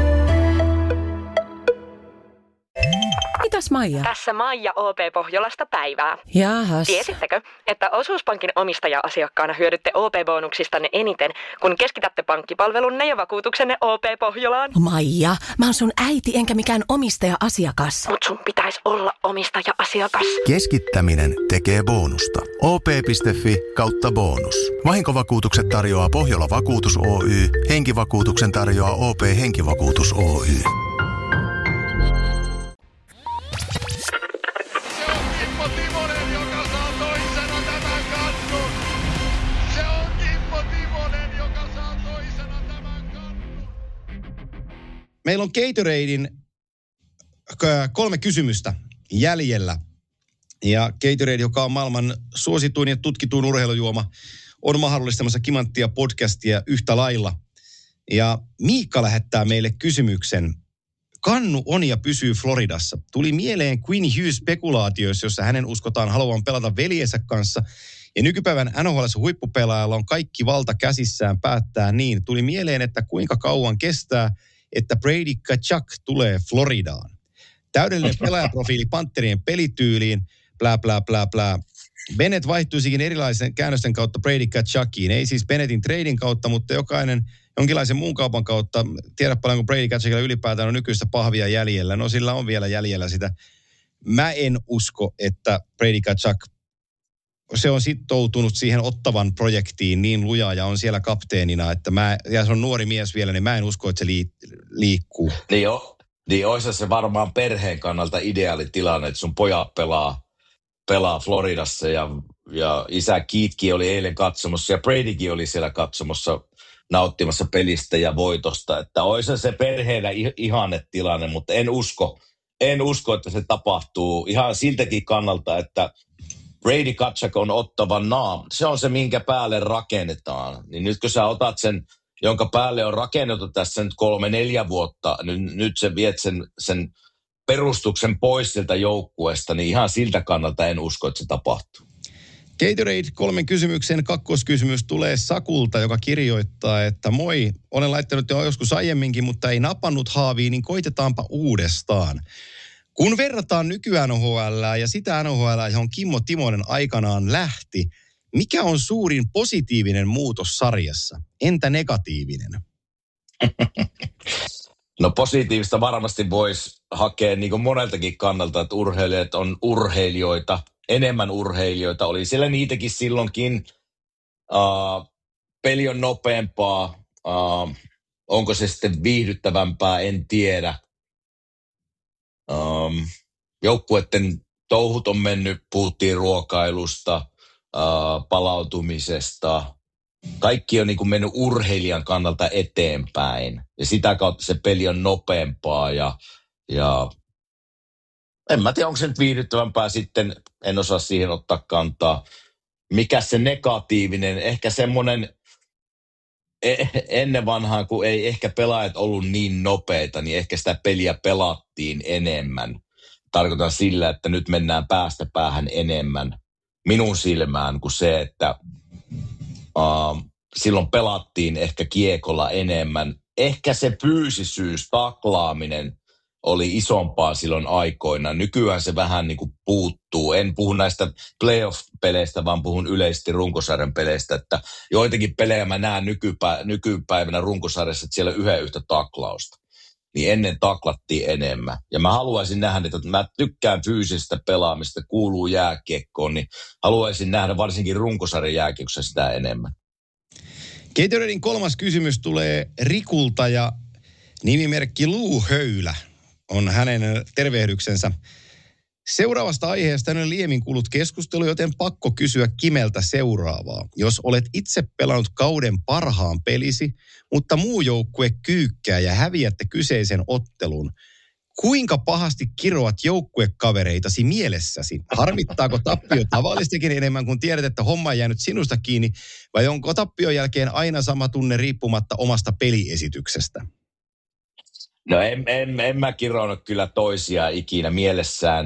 Speaker 13: Mitäs Maija?
Speaker 14: Tässä Maija OP Pohjolasta päivää.
Speaker 13: Jaahas.
Speaker 14: Tiesittekö, että Osuuspankin omistaja-asiakkaana hyödytte OP-bonuksistanne eniten, kun keskitätte pankkipalvelunne ja vakuutuksenne OP Pohjolaan?
Speaker 13: Maija, mä oon sun äiti enkä mikään omistaja-asiakas.
Speaker 14: Mut sun pitäisi olla omistaja-asiakas.
Speaker 15: Keskittäminen tekee bonusta. op.fi/bonus. Vahinkovakuutukset tarjoaa Pohjola Vakuutus Oy. Henkivakuutuksen tarjoaa OP Henkivakuutus Oy.
Speaker 3: Kimmo Timonen, joka saa toisena tämän kannun. Se on Kimmo Timonen, joka saa toisena tämän kannun.
Speaker 4: Meillä on Gatoraden 3 kysymystä jäljellä. Ja Gatorade, joka on maailman suosituin ja tutkituin urheilujuoma, on mahdollistamassa Kimanttia podcastia yhtä lailla. Ja Miikka lähettää meille kysymyksen. Kannu on ja pysyy Floridassa. Tuli mieleen Quinn Hughes-spekulaatioissa, jossa hänen uskotaan haluavan pelata veljensä kanssa. Ja nykypäivän NHL:ssä huippupelaajalla on kaikki valta käsissään päättää niin. Tuli mieleen, että kuinka kauan kestää, että Brady Tkachuk tulee Floridaan. Täydellinen pelaajaprofiili Pantherien pelityyliin, blää, blää, blää, blää. Bennett vaihtuisikin erilaisen käännösten kautta Brady Tkachukiin. Ei siis Bennettin treidin kautta, mutta jonkinlaisen muun kaupan kautta. Tiedä paljonko Brady Tkachukilla ylipäätään on nykyistä pahvia jäljellä. No sillä on vielä jäljellä sitä. Mä en usko, että Brady Tkachuk, se on sitoutunut siihen Ottavan projektiin niin lujaa ja on siellä kapteenina, että ja se on nuori mies vielä, niin mä en usko, että se liikkuu.
Speaker 5: Niin olisi se varmaan perheen kannalta ideaali tilanne, että sun pojat pelaa Floridassa ja isä Keithkin oli eilen katsomassa ja Bradykin oli siellä katsomassa nauttimassa pelistä ja voitosta. Että olisi se perheellä ihanne tilanne, mutta en usko, että se tapahtuu ihan siltäkin kannalta, että Brady Tkachuk on Ottavan naam. Se on se, minkä päälle rakennetaan. Niin nyt kun sä otat sen, jonka päälle on rakennettu tässä nyt 3-4 vuotta, niin nyt sä viet sen perustuksen pois siltä joukkueesta, niin ihan siltä kannalta en usko, että se tapahtuu.
Speaker 4: Gatorade 3 kysymyksen kakkoskysymys tulee Sakulta, joka kirjoittaa, että moi, olen laittanut jo joskus aiemminkin, mutta ei napannut haaviin, niin koitetaanpa uudestaan. Kun verrataan nyky-NHL ja sitä NHL, johon Kimmo Timonen aikanaan lähti, Mikä on suurin positiivinen muutos sarjassa? Entä negatiivinen?
Speaker 5: No positiivista varmasti voisi hakea niin kuin moneltakin kannalta, että urheilijat on urheilijoita, enemmän urheilijoita. Oli siellä niitäkin silloinkin. Peli on nopeampaa. Onko se sitten viihdyttävämpää, en tiedä. Joukkueiden touhut on mennyt, puhuttiin ruokailusta, palautumisesta. Kaikki on niin kuin mennyt urheilijan kannalta eteenpäin. Ja sitä kautta se peli on nopeampaa ja en mä tiedä, onko se nyt viihdyttävämpää sitten, en osaa siihen ottaa kantaa. Mikä se negatiivinen, ehkä semmoinen ennen vanhaan, kun ei ehkä pelaajat ollut niin nopeita, niin ehkä sitä peliä pelattiin enemmän. Tarkoitan sillä, että nyt mennään päästä päähän enemmän minun silmään kuin se, että silloin pelattiin ehkä kiekolla enemmän. Ehkä se fyysisyys, taklaaminen oli isompaa silloin aikoina. Nykyään se vähän niin kuin puuttuu. En puhu näistä playoff-peleistä, vaan puhun yleisesti runkosarjan peleistä, että joitakin pelejä mä näen nykypäivänä runkosarjassa, että siellä on yhtä taklausta. Niin ennen taklattiin enemmän. Ja mä haluaisin nähdä, että mä tykkään fyysistä pelaamista, kuuluu jääkiekkoon, niin haluaisin nähdä varsinkin runkosarjan jääkiekossa sitä enemmän.
Speaker 4: Gatoraden 3. kysymys tulee Rikulta ja nimimerkki Luu Höylä on hänen tervehdyksensä. Seuraavasta aiheesta on liemin kuullut keskustelu, joten pakko kysyä Kimeltä seuraavaa. Jos olet itse pelannut kauden parhaan pelisi, mutta muu joukkue kyykkää ja häviätte kyseisen ottelun, kuinka pahasti kiroat joukkuekavereitasi mielessäsi? Harmittaako tappio tavallistakin enemmän, kun tiedät, että homma on jäänyt sinusta kiinni, vai onko tappion jälkeen aina sama tunne riippumatta omasta peliesityksestä?
Speaker 5: No en mä kiroinut kyllä toisia ikinä mielessään,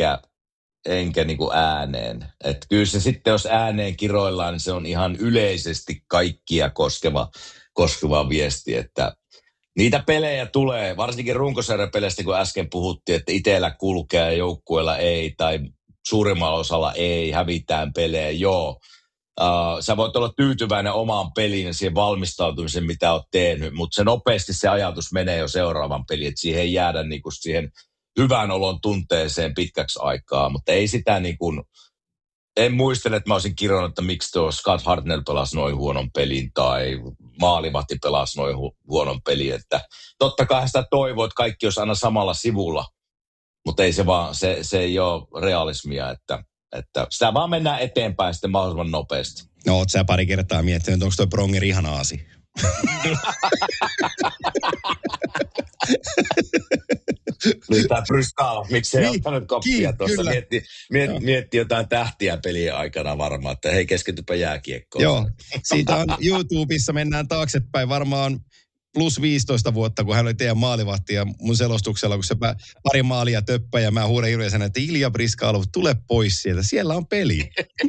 Speaker 5: enkä niin kuin ääneen. Että kyllä se sitten, jos ääneen kiroillaan, niin se on ihan yleisesti kaikkia koskeva viesti, että niitä pelejä tulee, varsinkin runkosarjapeleistä, kun äsken puhuttiin, että itsellä kulkee ja joukkueella ei, tai suurimmalla osalla ei, hävitään pelejä, joo. Sä voit olla tyytyväinen omaan peliin ja siihen valmistautumiseen, mitä oot tehnyt, mutta se nopeasti se ajatus menee jo seuraavan peliin, että siihen ei jäädä niinku siihen hyvän olon tunteeseen pitkäksi aikaa, mutta ei sitä niinku, en muistele, että mä olisin kirjoittanut, että miksi tuo Scott Hartnell pelasi noin huonon pelin tai maalivahti pelasi noin huonon pelin, että totta kai sitä toivoo, että kaikki olisi aina samalla sivulla, mutta ei se vaan, se ei ole realismia, että sitä vaan mennään eteenpäin sitten mahdollisimman nopeasti.
Speaker 4: No, oot sä pari kertaa miettinyt, onko toi Pronger ihan aasi?
Speaker 5: Niin tämä Bryskaa, miksi ei ottanut koppia tuossa. Mietti jotain tähtiä pelien aikana varmaan, että hei, keskitypä jääkiekkoon.
Speaker 4: Joo, siitä on YouTubessa, mennään taaksepäin varmaan plus 15 vuotta, kun hän oli teidän maalivahti ja mun selostuksella, kun se pari maalia töppä ja mä huudan hirveästi, että Ilja Bryzgalov, tule pois sieltä, siellä on peli.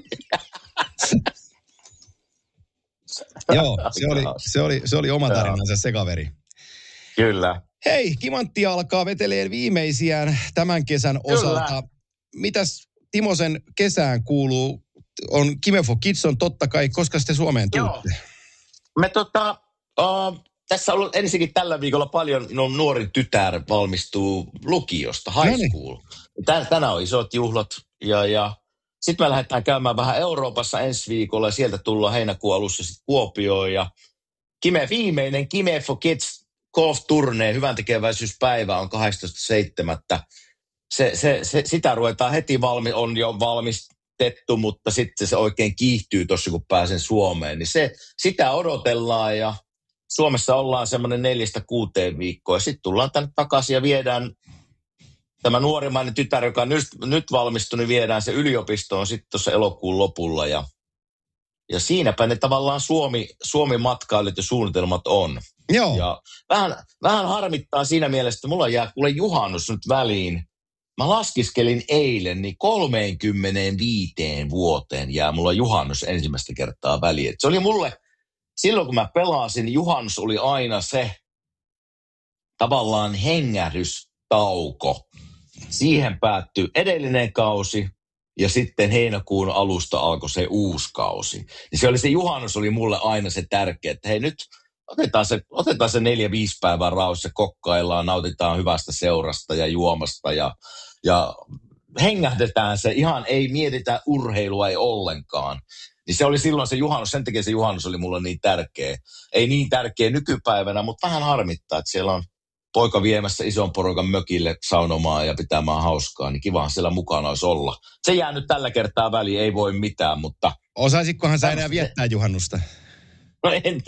Speaker 4: Joo, se oli oma tarinansa se kaveri.
Speaker 5: Kyllä.
Speaker 4: Hei, Kimantti alkaa veteleen viimeisiään tämän kesän osalta. Kyllä. Mitäs Timosen kesään kuuluu? On Kime for Kids on totta kai, koska sitten Suomeen tuutte?
Speaker 5: Me tässä on ollut ensinnäkin tällä viikolla paljon, nuori tytär valmistuu lukiosta, high school. Tänään on isot juhlat ja sitten me lähdetään käymään vähän Euroopassa ensi viikolla ja sieltä tullaan heinäkuun alussa sitten Kuopioon ja viimeinen Kime for Kids golf-turneen hyväntekeväisyyspäivä on 18.7. Sitä ruvetaan heti on jo valmistettu, mutta sitten se oikein kiihtyy tuossa, kun pääsen Suomeen. Niin sitä odotellaan ja Suomessa ollaan semmoinen 4-6 viikkoa. Sitten tullaan tänne takaisin ja viedään tämä nuorimmainen tytär, joka nyt valmistui, niin viedään se yliopistoon sitten tuossa elokuun lopulla. Ja siinäpä ne tavallaan Suomi-matkailut ja suunnitelmat on.
Speaker 4: Joo.
Speaker 5: Ja vähän harmittaa siinä mielessä, että mulla jää kuule juhannus nyt väliin. Mä laskiskelin eilen, niin 35 vuoteen jää mulla juhannus ensimmäistä kertaa väliin. Et se oli mulle, silloin kun mä pelasin, juhannus oli aina se tavallaan hengähdystauko. Siihen päättyi edellinen kausi ja sitten heinäkuun alusta alkoi se uusi kausi. Niin se juhannus oli mulle aina se tärkeä, että hei nyt otetaan se 4-5 päivää rauhassa, kokkaillaan, nautitaan hyvästä seurasta ja juomasta ja hengähdetään se, ihan ei mietitä urheilua ei ollenkaan. Niin se oli silloin se juhannus, sen takia se juhannus oli mulle niin tärkeä. Ei niin tärkeä nykypäivänä, mutta vähän harmittaa, että siellä on poika viemässä ison porukan mökille saunomaan ja pitämään hauskaa, niin kivahan siellä mukana olisi olla. Se jää nyt tällä kertaa väliin, ei voi mitään, mutta...
Speaker 4: Osaisitkohan sä enää viettää juhannusta?
Speaker 5: No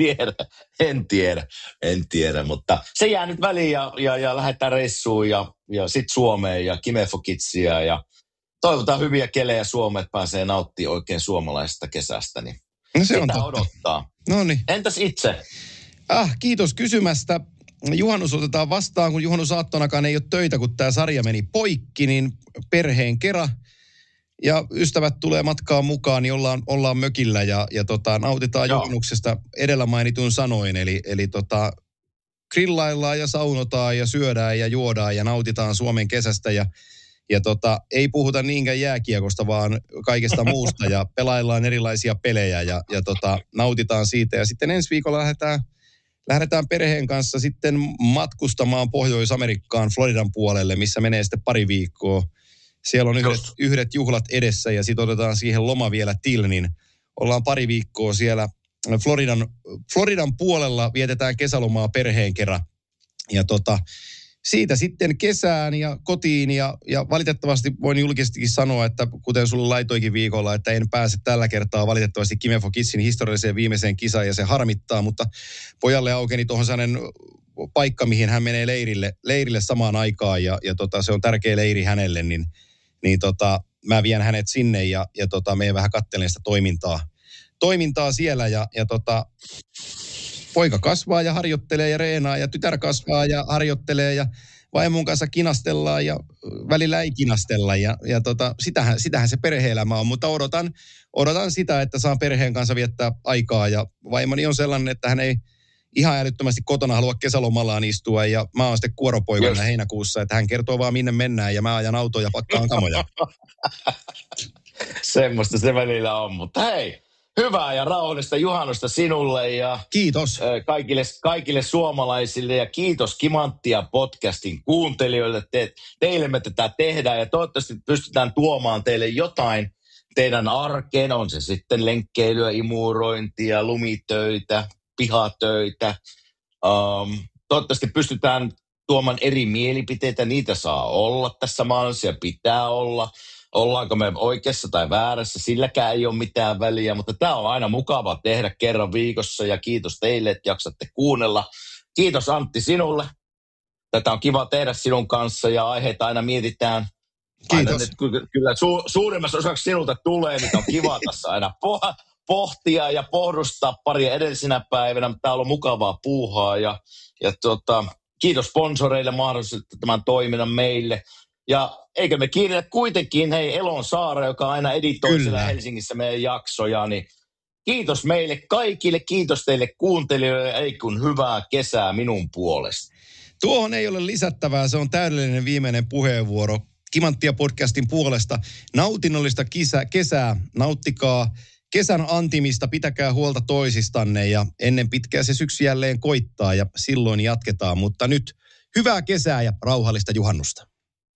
Speaker 5: en tiedä, mutta se jää nyt väliin ja lähdetään reissuun ja sitten Suomeen ja Kimefokitsia ja toivotaan hyviä kelejä Suomeen, että pääsee nauttimaan oikein suomalaisesta kesästä, niin
Speaker 4: no se on
Speaker 5: odottaa.
Speaker 4: Noniin.
Speaker 5: Entäs itse?
Speaker 4: Kiitos kysymästä. Juhannus otetaan vastaan, kun juhannusaattonakaan ei ole töitä, kun tämä sarja meni poikki, niin perheen kera. Ja ystävät tulee matkaan mukaan, niin ollaan mökillä ja nautitaan juhannuksesta edellä mainitun sanoin. Eli grillaillaan ja saunotaan ja syödään ja juodaan ja nautitaan Suomen kesästä. Ja ei puhuta niinkään jääkiekosta, vaan kaikesta muusta ja pelaillaan erilaisia pelejä ja nautitaan siitä. Ja sitten ensi viikolla lähdetään perheen kanssa sitten matkustamaan Pohjois-Amerikkaan Floridan puolelle, missä menee sitten pari viikkoa. Siellä on yhdet juhlat edessä ja sitten otetaan siihen loma vielä niin ollaan pari viikkoa siellä Floridan puolella, vietetään kesälomaa perheen kerran. Ja siitä sitten kesään ja kotiin ja valitettavasti voin julkisestikin sanoa, että kuten sulle laitoikin viikolla, että en pääse tällä kertaa valitettavasti Kimefokitsin historialliseen viimeiseen kisaan ja se harmittaa, mutta pojalle aukeni tuohon sellainen paikka, mihin hän menee leirille samaan aikaan ja se on tärkeä leiri hänelle, niin mä vien hänet sinne ja menen vähän katselemaan sitä toimintaa siellä ja poika kasvaa ja harjoittelee ja reenaa ja tytär kasvaa ja harjoittelee ja vaimon kanssa kinastellaan ja välillä ei kinastella ja sitähän se perhe-elämä on, mutta odotan sitä, että saan perheen kanssa viettää aikaa ja vaimoni on sellainen, että hän ei ihan älyttömästi kotona halua kesälomallaan istua ja mä oon sitten kuoropoikana heinäkuussa, että hän kertoo vaan minne mennään ja mä ajan autoa ja pakkaan kamoja.
Speaker 5: Semmoista se välillä on, mutta hei, hyvää ja rauhallista juhannusta sinulle ja
Speaker 4: kiitos
Speaker 5: kaikille suomalaisille ja kiitos Kimanttia podcastin kuuntelijoille. Teille me tätä tehdään ja toivottavasti pystytään tuomaan teille jotain teidän arkeen. On se sitten lenkkeilyä, imurointia, lumitöitä, pihatöitä. Toivottavasti pystytään tuomaan eri mielipiteitä. Niitä saa olla tässä maailmassa ja pitää olla. Ollaanko me oikeassa tai väärässä, silläkään ei ole mitään väliä, mutta tämä on aina mukava tehdä kerran viikossa ja kiitos teille, että jaksatte kuunnella. Kiitos Antti sinulle. Tätä on kiva tehdä sinun kanssa ja aiheita aina mietitään.
Speaker 4: Kiitos.
Speaker 5: Kyllä suurimmassa osaksi sinulta tulee, niin on kiva tässä aina pohtia ja pohdustaa paria edellisenä päivänä, mutta tämä on ollut mukavaa puuhaa ja kiitos sponsoreille mahdollisuutta tämän toiminnan meille. Ja eikö me kiinnitä kuitenkin, Elon Saara, joka aina editoi siellä Helsingissä meidän jaksoja, niin kiitos meille kaikille, kiitos teille kuuntelijoille, ei kun hyvää kesää minun puolesta.
Speaker 4: Tuohon ei ole lisättävää, se on täydellinen viimeinen puheenvuoro Kimanttia podcastin puolesta. Nautinnollista kesää, nauttikaa kesän antimista, pitäkää huolta toisistanne ja ennen pitkää se syksy jälleen koittaa ja silloin jatketaan, mutta nyt hyvää kesää ja rauhallista juhannusta.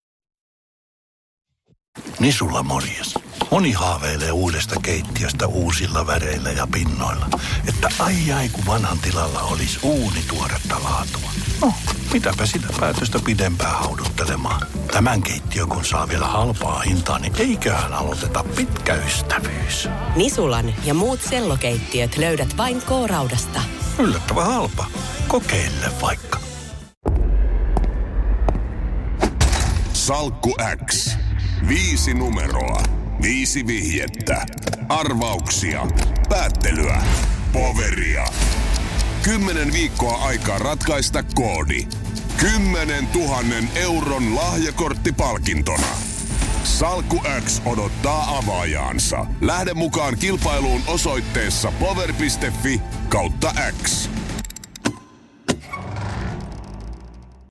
Speaker 16: Nisulla morjes. Moni haaveilee uudesta keittiöstä uusilla väreillä ja pinnoilla. Että ai kun vanhan tilalla olisi uuni tuoretta laatua. No, mitäpä sitä päätöstä pidempään hauduttelemaan. Tämän keittiön kun saa vielä halpaa hintaa, niin eiköhän aloiteta pitkä ystävyys.
Speaker 17: Nisulan ja muut sellokeittiöt löydät vain K-Raudasta.
Speaker 16: Yllättävän halpa. Kokeile vaikka.
Speaker 18: Salkku X. 5 numeroa. 5 vihjettä. Arvauksia. Päättelyä. Poveria. 10 viikkoa aikaa ratkaista koodi. 10 000 euron lahjakorttipalkintona. Salkku X odottaa avaajaansa. Lähde mukaan kilpailuun osoitteessa power.fi/X.